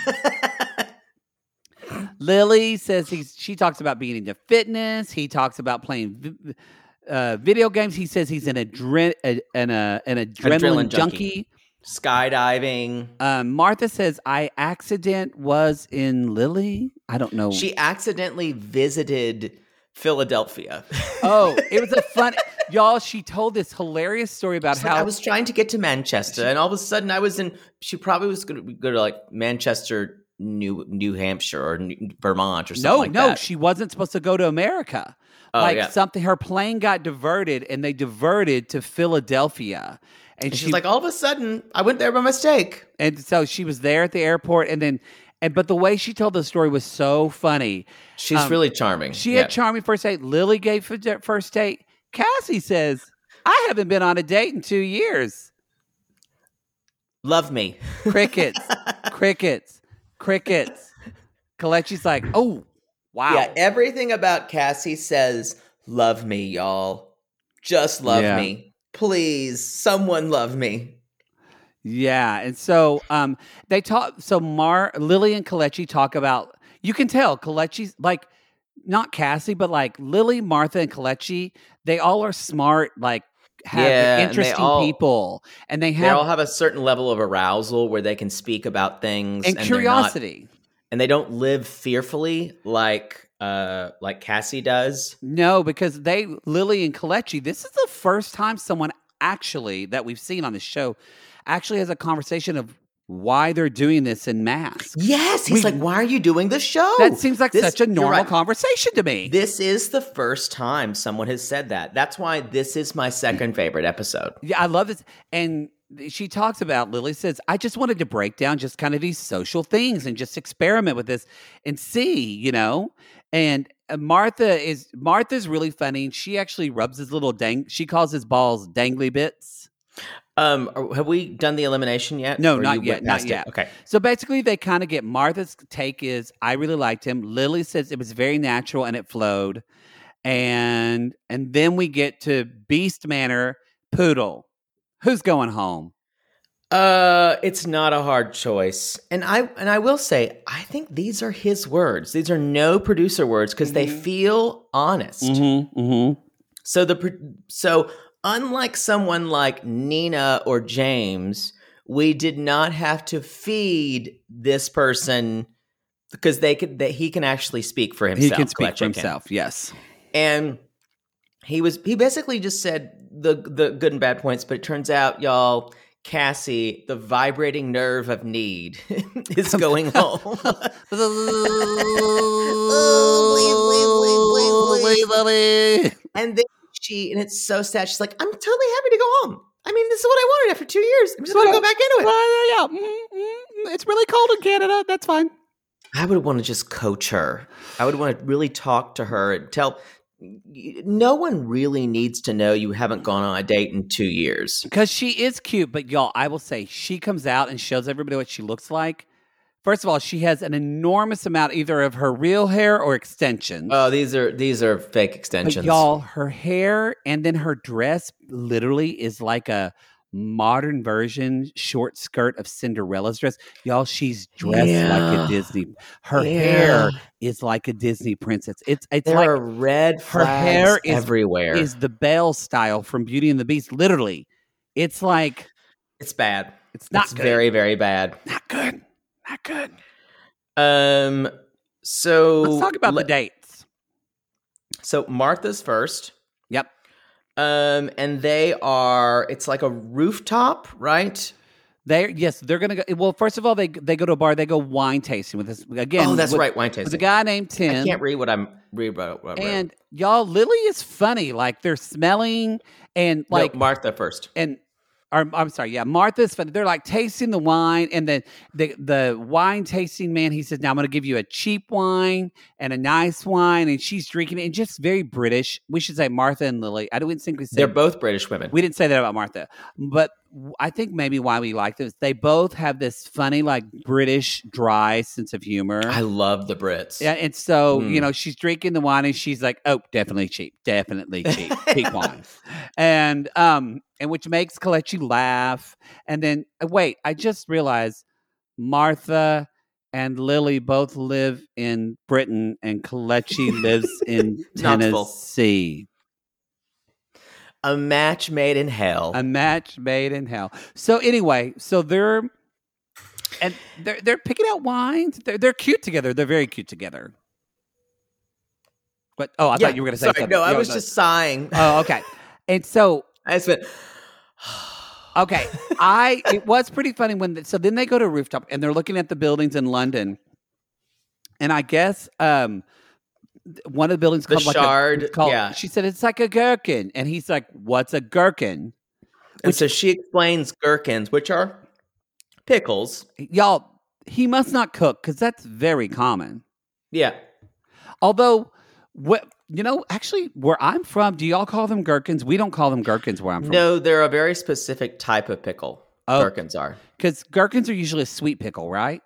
Lily says he's. She talks about being into fitness. He talks about playing uh, video games. He says he's an adre- a, an, a, an adrenaline, adrenaline junkie. junkie. Skydiving. Um, Martha says, "I accident was in Lily." I don't know. She accidentally visited Philadelphia. Oh, it was a fun, y'all. She told this hilarious story about it's how like I was trying to get to Manchester, she, and all of a sudden I was in. She probably was going to go to like Manchester, New New Hampshire, or New, Vermont, or something. No, like no, that. she wasn't supposed to go to America. Oh, like yeah. something, her plane got diverted, and they diverted to Philadelphia. And, and she's she, like, all of a sudden, I went there by mistake. And so she was there at the airport, and then, and but the way she told the story was so funny. She's um, really charming. She yeah. had charming first date. Lily gave first date. Cassie says, "I haven't been on a date in two years." Love me. Crickets, crickets, crickets. Kelechi's like, "Oh, wow." Yeah, everything about Cassie says, "Love me, y'all. Just love yeah. me. Please, someone love me." Yeah, and so um, they talk. So Mar, Lily, and Kelechi talk about. You can tell Kelechi's like not Cassie, but like Lily, Martha, and Kelechi. They all are smart, like have yeah, interesting and all, people, and they have they all have a certain level of arousal where they can speak about things and, and curiosity, not, and they don't live fearfully like. Uh, like Cassie does? No, because they, Lily and Kelechi, this is the first time someone actually, that we've seen on the show, actually has a conversation of why they're doing this in mass. Yes, he's we, like, why are you doing this show? That seems like this, such a normal right. conversation to me. This is the first time someone has said that. That's why this is my second favorite episode. Yeah, I love this. And she talks about, Lily says, I just wanted to break down just kind of these social things and just experiment with this and see, you know? And Martha is Martha's really funny. She actually rubs his little dang. She calls his balls dangly bits. Um, have we done the elimination yet? No, not yet. Not yet. It? Okay. So basically, they kind of get Martha's take is I really liked him. Lily says it was very natural and it flowed, and and then we get to Beast Manor Poodle. Who's going home? Uh, it's not a hard choice. And I and I will say, I think these are his words. These are no producer words because mm-hmm. they feel honest. Mm-hmm, mm-hmm. So the so unlike someone like Nina or James, we did not have to feed this person because they could that he can actually speak for himself. He can speak for himself, can. Yes. And he was he basically just said the the good and bad points, but it turns out, y'all, Cassie, the vibrating nerve of need, is going home. oh, please, please, please, please, please. And then she, and it's so sad. She's like, I'm totally happy to go home. I mean, this is what I wanted after two years. I'm just going to go back into it. Uh, yeah, mm-hmm. It's really cold in Canada. That's fine. I would want to just coach her. I would want to really talk to her and tell. No one really needs to know you haven't gone on a date in two years. Because she is cute, but y'all, I will say, she comes out and shows everybody what she looks like. First of all, she has an enormous amount either of her real hair or extensions. Oh, these are these are fake extensions. But y'all, her hair and then her dress literally is like a modern version short skirt of Cinderella's dress. Y'all, she's dressed yeah. like a Disney. Her yeah. hair is like a Disney princess. It's it's there like are red flags her hair is, everywhere. Is the Belle style from Beauty and the Beast. Literally, it's like it's bad. It's not it's good. very very bad. Not good. Not good. Um. So let's talk about le- the dates. So Martha's first. Yep. Um, and they are, it's like a rooftop, right? They yes, they're gonna go. Well, first of all, they they go to a bar. They go wine tasting with this again. Oh, that's with, right, wine with tasting. a guy named Tim. I can't read what I'm read about. What, and y'all, Lily is funny. Like they're smelling and like no, Martha first. And or, I'm sorry, yeah, Martha's funny. They're like tasting the wine, and then the the wine tasting man. He says, "Now I'm going to give you a cheap wine and a nice wine," and she's drinking it, and just very British. We should say Martha and Lily. I don't think we said They're both British women. We didn't say that about Martha, but I think maybe why we like them is they both have this funny, like British, dry sense of humor. I love the Brits. Yeah, and so Mm. you know she's drinking the wine, and she's like, "Oh, definitely cheap, definitely cheap, cheap wine," and um, and which makes Kelechi laugh. And then uh, wait, I just realized Martha and Lily both live in Britain, and Kelechi lives in Knoxville. Tennessee. A match made in hell. A match made in hell. So anyway, so they're and they're they're picking out wines. They're they're cute together. They're very cute together. But oh, I Yeah, thought you were going to say sorry, something. no, I No, was no. just sighing. Oh, okay. And so I just went. okay, I it was pretty funny when the, so then they go to a rooftop and they're looking at the buildings in London, and I guess um. one of the buildings The called like Shard, a, it's called, yeah. She said it's like a gherkin, and he's like, "What's a gherkin?" And so she explains gherkins, which are pickles. Y'all, he must not cook because that's very common. Yeah. Although, what you know, actually, where I'm from, do y'all call them gherkins? We don't call them gherkins where I'm from. No, they're a very specific type of pickle. Oh. Gherkins are. Because gherkins are usually a sweet pickle, right?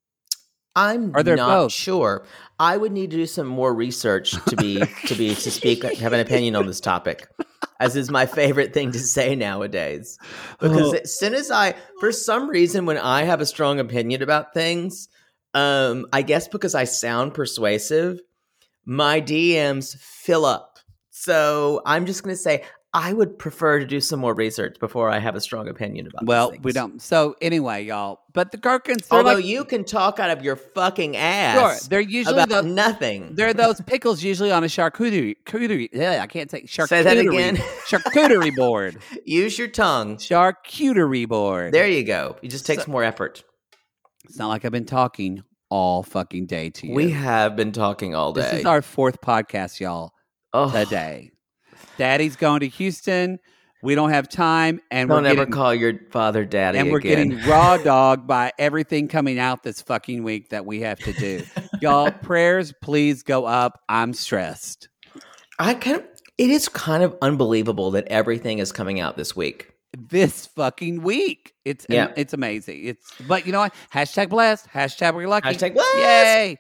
I'm Are there not both? sure. I would need to do some more research to be to be to speak have an opinion on this topic, as is my favorite thing to say nowadays. Because Oh. as soon as I, for some reason, when I have a strong opinion about things, um, I guess because I sound persuasive, my D Ms fill up. So I'm just going to say I would prefer to do some more research before I have a strong opinion about. Well, these things. we don't. So anyway, y'all, but the gherkins, they're Although like, you can talk out of your fucking sure, ass they're usually about the, nothing. they're those pickles usually on a charcuterie. Charcuterie, yeah, I can't say charcuterie. Say that again. Charcuterie board. Use your tongue. Charcuterie board. There you go. It just takes So- more effort. It's not like I've been talking all fucking day to you. We have been talking all day. This is our fourth podcast, y'all, oh, today. Daddy's going to Houston. We don't have time, and Don't we're ever getting, call your father daddy and we're again. getting raw dogged by everything coming out this fucking week that we have to do. Y'all, prayers, please go up. I'm stressed. I kind of. It is kind of unbelievable that everything is coming out this week. This fucking week. It's Yeah. it's amazing. It's but you know what? Hashtag blessed. Hashtag we're lucky. Hashtag blessed. Yay.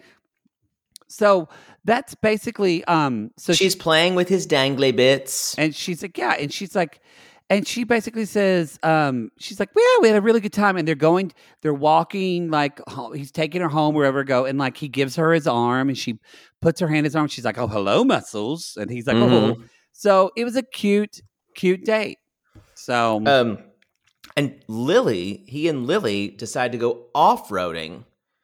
So that's basically um so She's playing with his dangly bits. and she's like, yeah, and she's like, and she basically says, um, she's like, well, yeah, we had a really good time, and they're going, they're walking, like ho- he's taking her home wherever go, and like he gives her his arm, and she puts her hand in his arm. She's like, oh, hello, muscles, and he's like, Mhm. oh, so it was a cute, cute date. So Um, and Lily, he and Lily decide to go off-roading.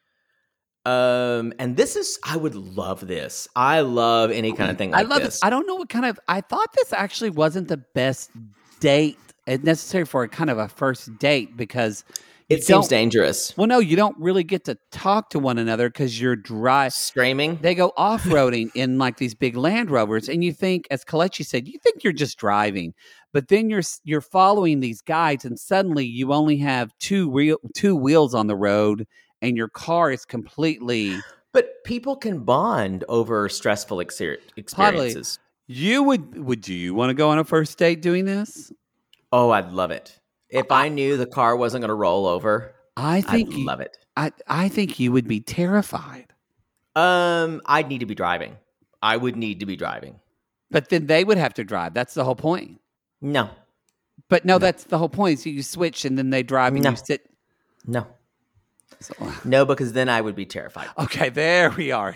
Um, and this is, I would love this. I love any kind of thing like I love this. it. I don't know what kind of. I thought this actually wasn't the best date uh, necessary for a kind of a first date because you It seems don't- dangerous. Well, no, you don't really get to talk to one another because you're dry. Screaming. They go off roading in like these big Land Rovers, and you think, as Kelechi said, you think you're just driving, but then you're you're following these guides, and suddenly you only have two wheel two wheels on the road, and your car is completely. But people can bond over stressful exer- experiences. You would would you want to go on a first date doing this? Oh, I'd love it. If I knew the car wasn't going to roll over, I think I'd you, love it. I I think you would be terrified. Um, I'd need to be driving. I would need to be driving. But then they would have to drive. That's the whole point. No, But no, that's the whole point. So you switch and then they drive and No. you sit. no, So, no, because then I would be terrified. okay, there we are.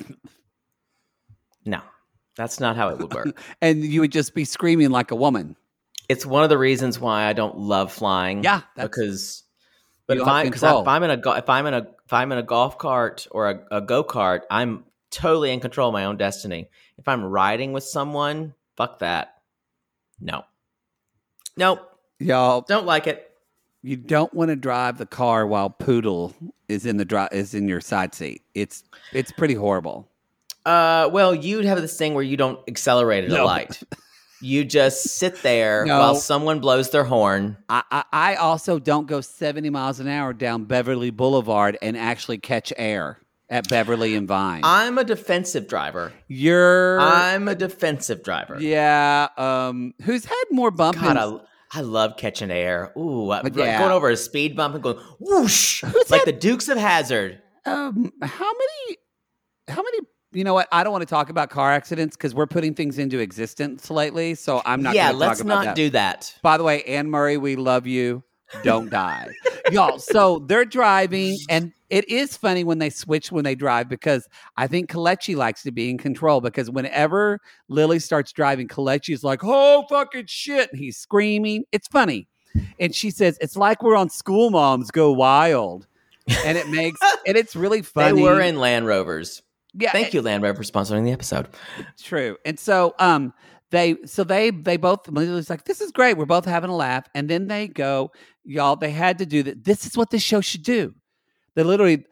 No, that's not how it would work. And you would just be screaming like a woman. It's one of the reasons why I don't love flying. Yeah, that's- because. But You if have I because control. if I'm in a go- if I'm in a if I'm in a golf cart or a, a go kart, I'm totally in control of my own destiny. If I'm riding with someone, fuck that. No, nope, Y'all, don't like it. You don't want to drive the car while Poodle is in the dri- is in your side seat. It's it's pretty horrible. Uh, well, you'd have this thing where you don't accelerate at No. a light. You just sit there No. while someone blows their horn. I, I I also don't go seventy miles an hour down Beverly Boulevard and actually catch air at Beverly and Vine. I'm a defensive driver. You're I'm a defensive driver. yeah. Um, who's had more bump? God, ins- I, I love catching air. Ooh, I- But yeah. going over a speed bump and going whoosh, Who's like had- the Dukes of Hazzard. Um, how many? How many? You know what? I don't want to talk about car accidents because we're putting things into existence lately. So I'm not. Yeah, gonna let's talk about not that. do that. By the way, Anne Murray, we love you. Don't die, y'all. So they're driving, and it is funny when they switch when they drive because I think Kalechi likes to be in control because whenever Lily starts driving, Kalechi's like, "Oh fucking shit!" And he's screaming. It's funny, and she says, "It's like we're on School Moms Go Wild," and it makes and it's really funny. They were in Land Rovers. Yeah, Thank you, Land Rover, for sponsoring the episode. True. And so um they so they they both Lily's like, this is great. We're both having a laugh. And then they go, y'all, they had to do that. This is what this show should do. They literally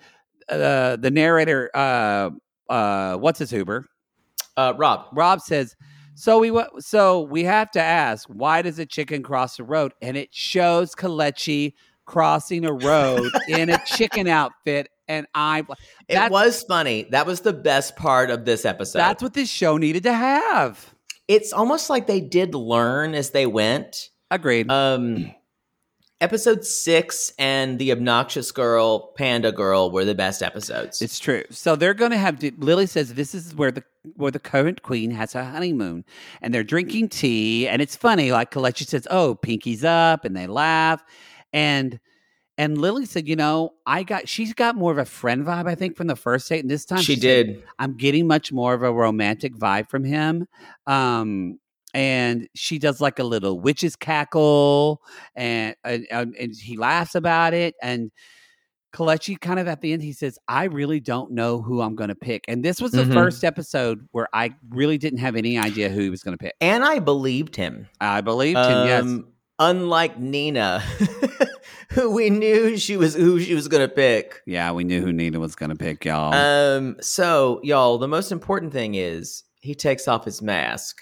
uh the narrator, uh uh what's his Uber? Uh, Rob. Rob says, so we wa- so we have to ask, why does a chicken cross the road? And it shows Kalechi crossing a road in a chicken outfit. And I, It was funny. That was the best part of this episode. that's what this show needed to have. It's almost like they did learn as they went. Agreed. Um, episode six and the obnoxious girl, Panda Girl, were the best episodes. It's true. So they're going to have. To, Lily says this is where the where the current queen has her honeymoon, and they're drinking tea, and it's funny. Like Kalechi says, "Oh, pinky's up," and they laugh, and. And Lily said, you know, I got, she's got more of a friend vibe, I think, from the first date. And this time she, she did. said, I'm getting much more of a romantic vibe from him. Um, and she does like a little witch's cackle and, and, and he laughs about it. And Kalechi kind of at the end, he says, I really don't know who I'm going to pick. And this was the Mhm. first episode where I really didn't have any idea who he was going to pick. And I believed him. I believed him, yes. Um, Unlike Nina, who we knew she was who she was going to pick. Yeah, we knew who Nina was going to pick, y'all. Um, so y'all, the most important thing is he takes off his mask.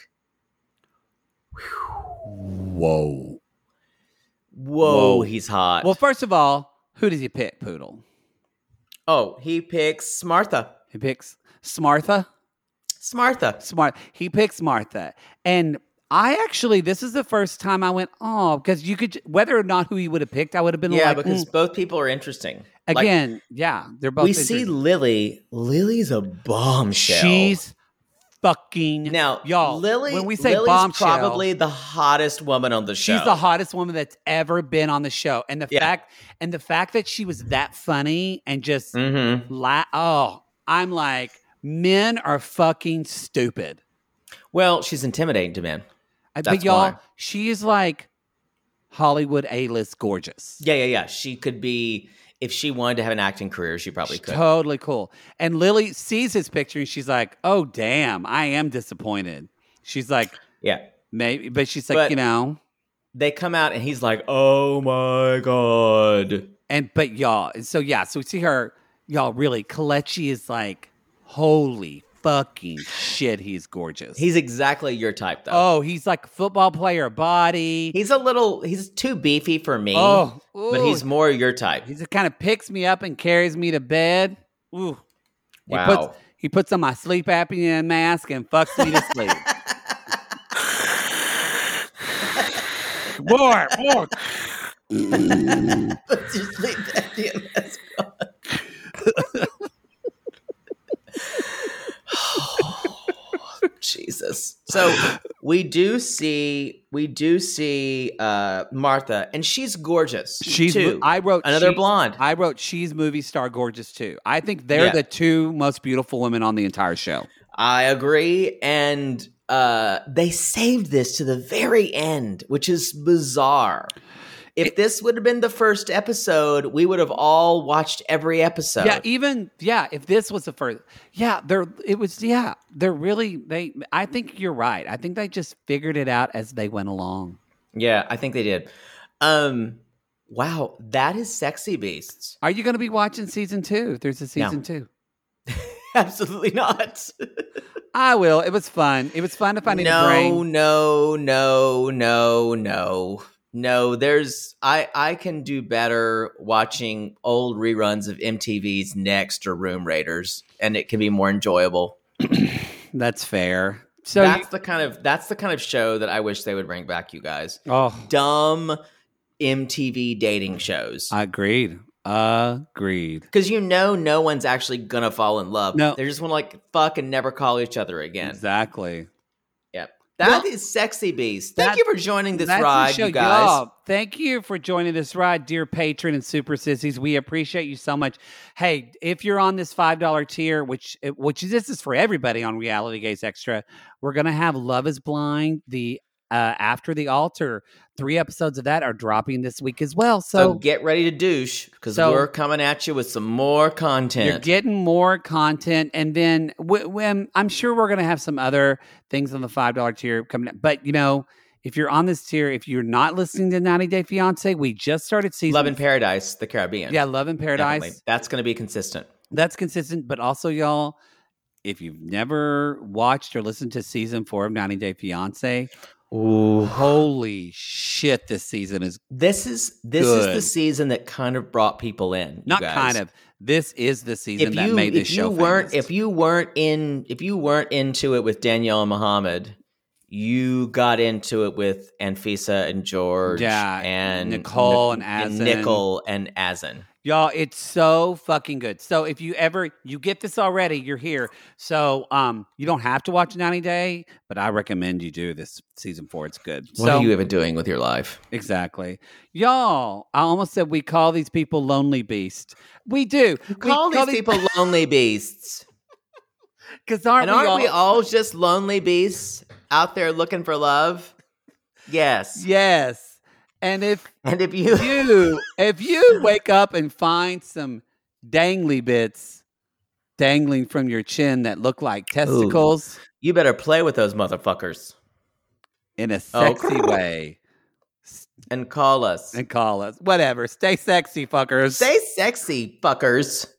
Whoa. Whoa, Whoa. he's hot. Well, first of all, who does he pick, Poodle? oh, he picks Smartha. He picks Smartha. Smartha. Smart. He picks Martha. And I actually, this is the first time I went, oh, because you could, whether or not who he would have picked, I would have been Yeah, like, because mm. both people are interesting. Like, again, yeah, they're both. we see interesting. Lily. Lily's a bombshell. She's fucking now, y'all. Lily. when we say Lily's bombshell, probably the hottest woman on the show. she's the hottest woman that's ever been on the show, and the Yeah. fact and the fact that she was that funny and just Mm-hmm. la- oh, I'm like, men are fucking stupid. Well, she's intimidating to men. I That's but y'all, why. she is like Hollywood A-list gorgeous. Yeah, yeah, yeah. She could be, if she wanted to have an acting career, she probably could. Totally cool. And Lily sees his picture and she's like, oh, damn, I am disappointed. She's like, Yeah. maybe, but she's like, But- you know, They come out and he's like, oh my God. and, but y'all, and so yeah, so we see her, y'all, really, Kalechi is like, holy fucking shit, he's gorgeous. He's exactly your type, though. oh, he's like a football player body. He's a little, he's too beefy for me. oh, but ooh. he's more your type. He just kind of picks me up and carries me to bed. Ooh. He Wow. puts, he puts on my sleep apnea mask and fucks me to sleep. more, more. Puts your sleep apnea mask on. Jesus. So we do see we do see uh Martha, and she's gorgeous. She's. too. I wrote Another she's- blonde. I wrote she's movie star gorgeous too. I think they're Yeah. the two most beautiful women on the entire show. I agree. And uh they saved this to the very end, which is bizarre. If this would have been the first episode, we would have all watched every episode. Yeah, even yeah. If this was the first, yeah, they're it was yeah. They're really they. I think you're right. I think they just figured it out as they went along. Yeah, I think they did. Um, Wow, that is Sexy Beasts. Are you going to be watching season two? There's a season No. two. Absolutely not. I will. It was fun. It was fun to find no, a brain. No, no, no, no, no. There's I I can do better watching old reruns of M T V's Next or Room Raiders, and it can be more enjoyable. That's fair. So that's you, the kind of that's the kind of show that I wish they would bring back, you guys. Oh, dumb M T V dating shows. Agreed. Agreed. Because you know no one's actually gonna fall in love. No. They just want to like fuck and never call each other again. Exactly. Yep. That Well, is Sexy Beast. Thank that- you for joining this That's the ride, show. you guys. Y'all, thank you for joining this ride, dear patron and super sissies. We appreciate you so much. Hey, if you're on this five dollars tier, which which this is for everybody on Reality Gaze Extra, we're gonna have Love Is Blind, the uh, After the Altar. Three episodes of that are dropping this week as well. So, So get ready to douche because So- we're coming at you with some more content. you're getting more content, and then w- when I'm sure we're going to have some other things on the five dollars tier coming up. But, you know, if you're on this tier, if you're not listening to ninety Day Fiance, we just started season. Love in Paradise, the Caribbean. Yeah, Love in Paradise. Definitely. That's going to be consistent. That's consistent. But also, y'all, if you've never watched or listened to season four of ninety Day Fiance, Ooh. holy shit, this season is This is this Good. is the season that kind of brought people in. you not guys. kind of. This is the season If that you made this if show you weren't famous. if you weren't in if you weren't into it with Danielle and Muhammad, you got into it with Anfisa and George, Yeah, and Nicole and and Azan. Nicole and Azan. Y'all, it's so fucking good. So if you ever you get this already, you're here. So um, you don't have to watch ninety Day, but I recommend you do this season four. It's good. What so, are you even doing with your life? Exactly, y'all. I almost said we call these people lonely beasts. We do. We Call these people lonely beasts. because aren't, And aren't we, all, we all just lonely beasts out there looking for love? Yes. Yes. And if And if you you if you wake up and find some dangly bits dangling from your chin that look like testicles you better play with those motherfuckers in a Oh. sexy way, and call us. and call us. Whatever. Stay sexy, fuckers. Stay sexy, fuckers.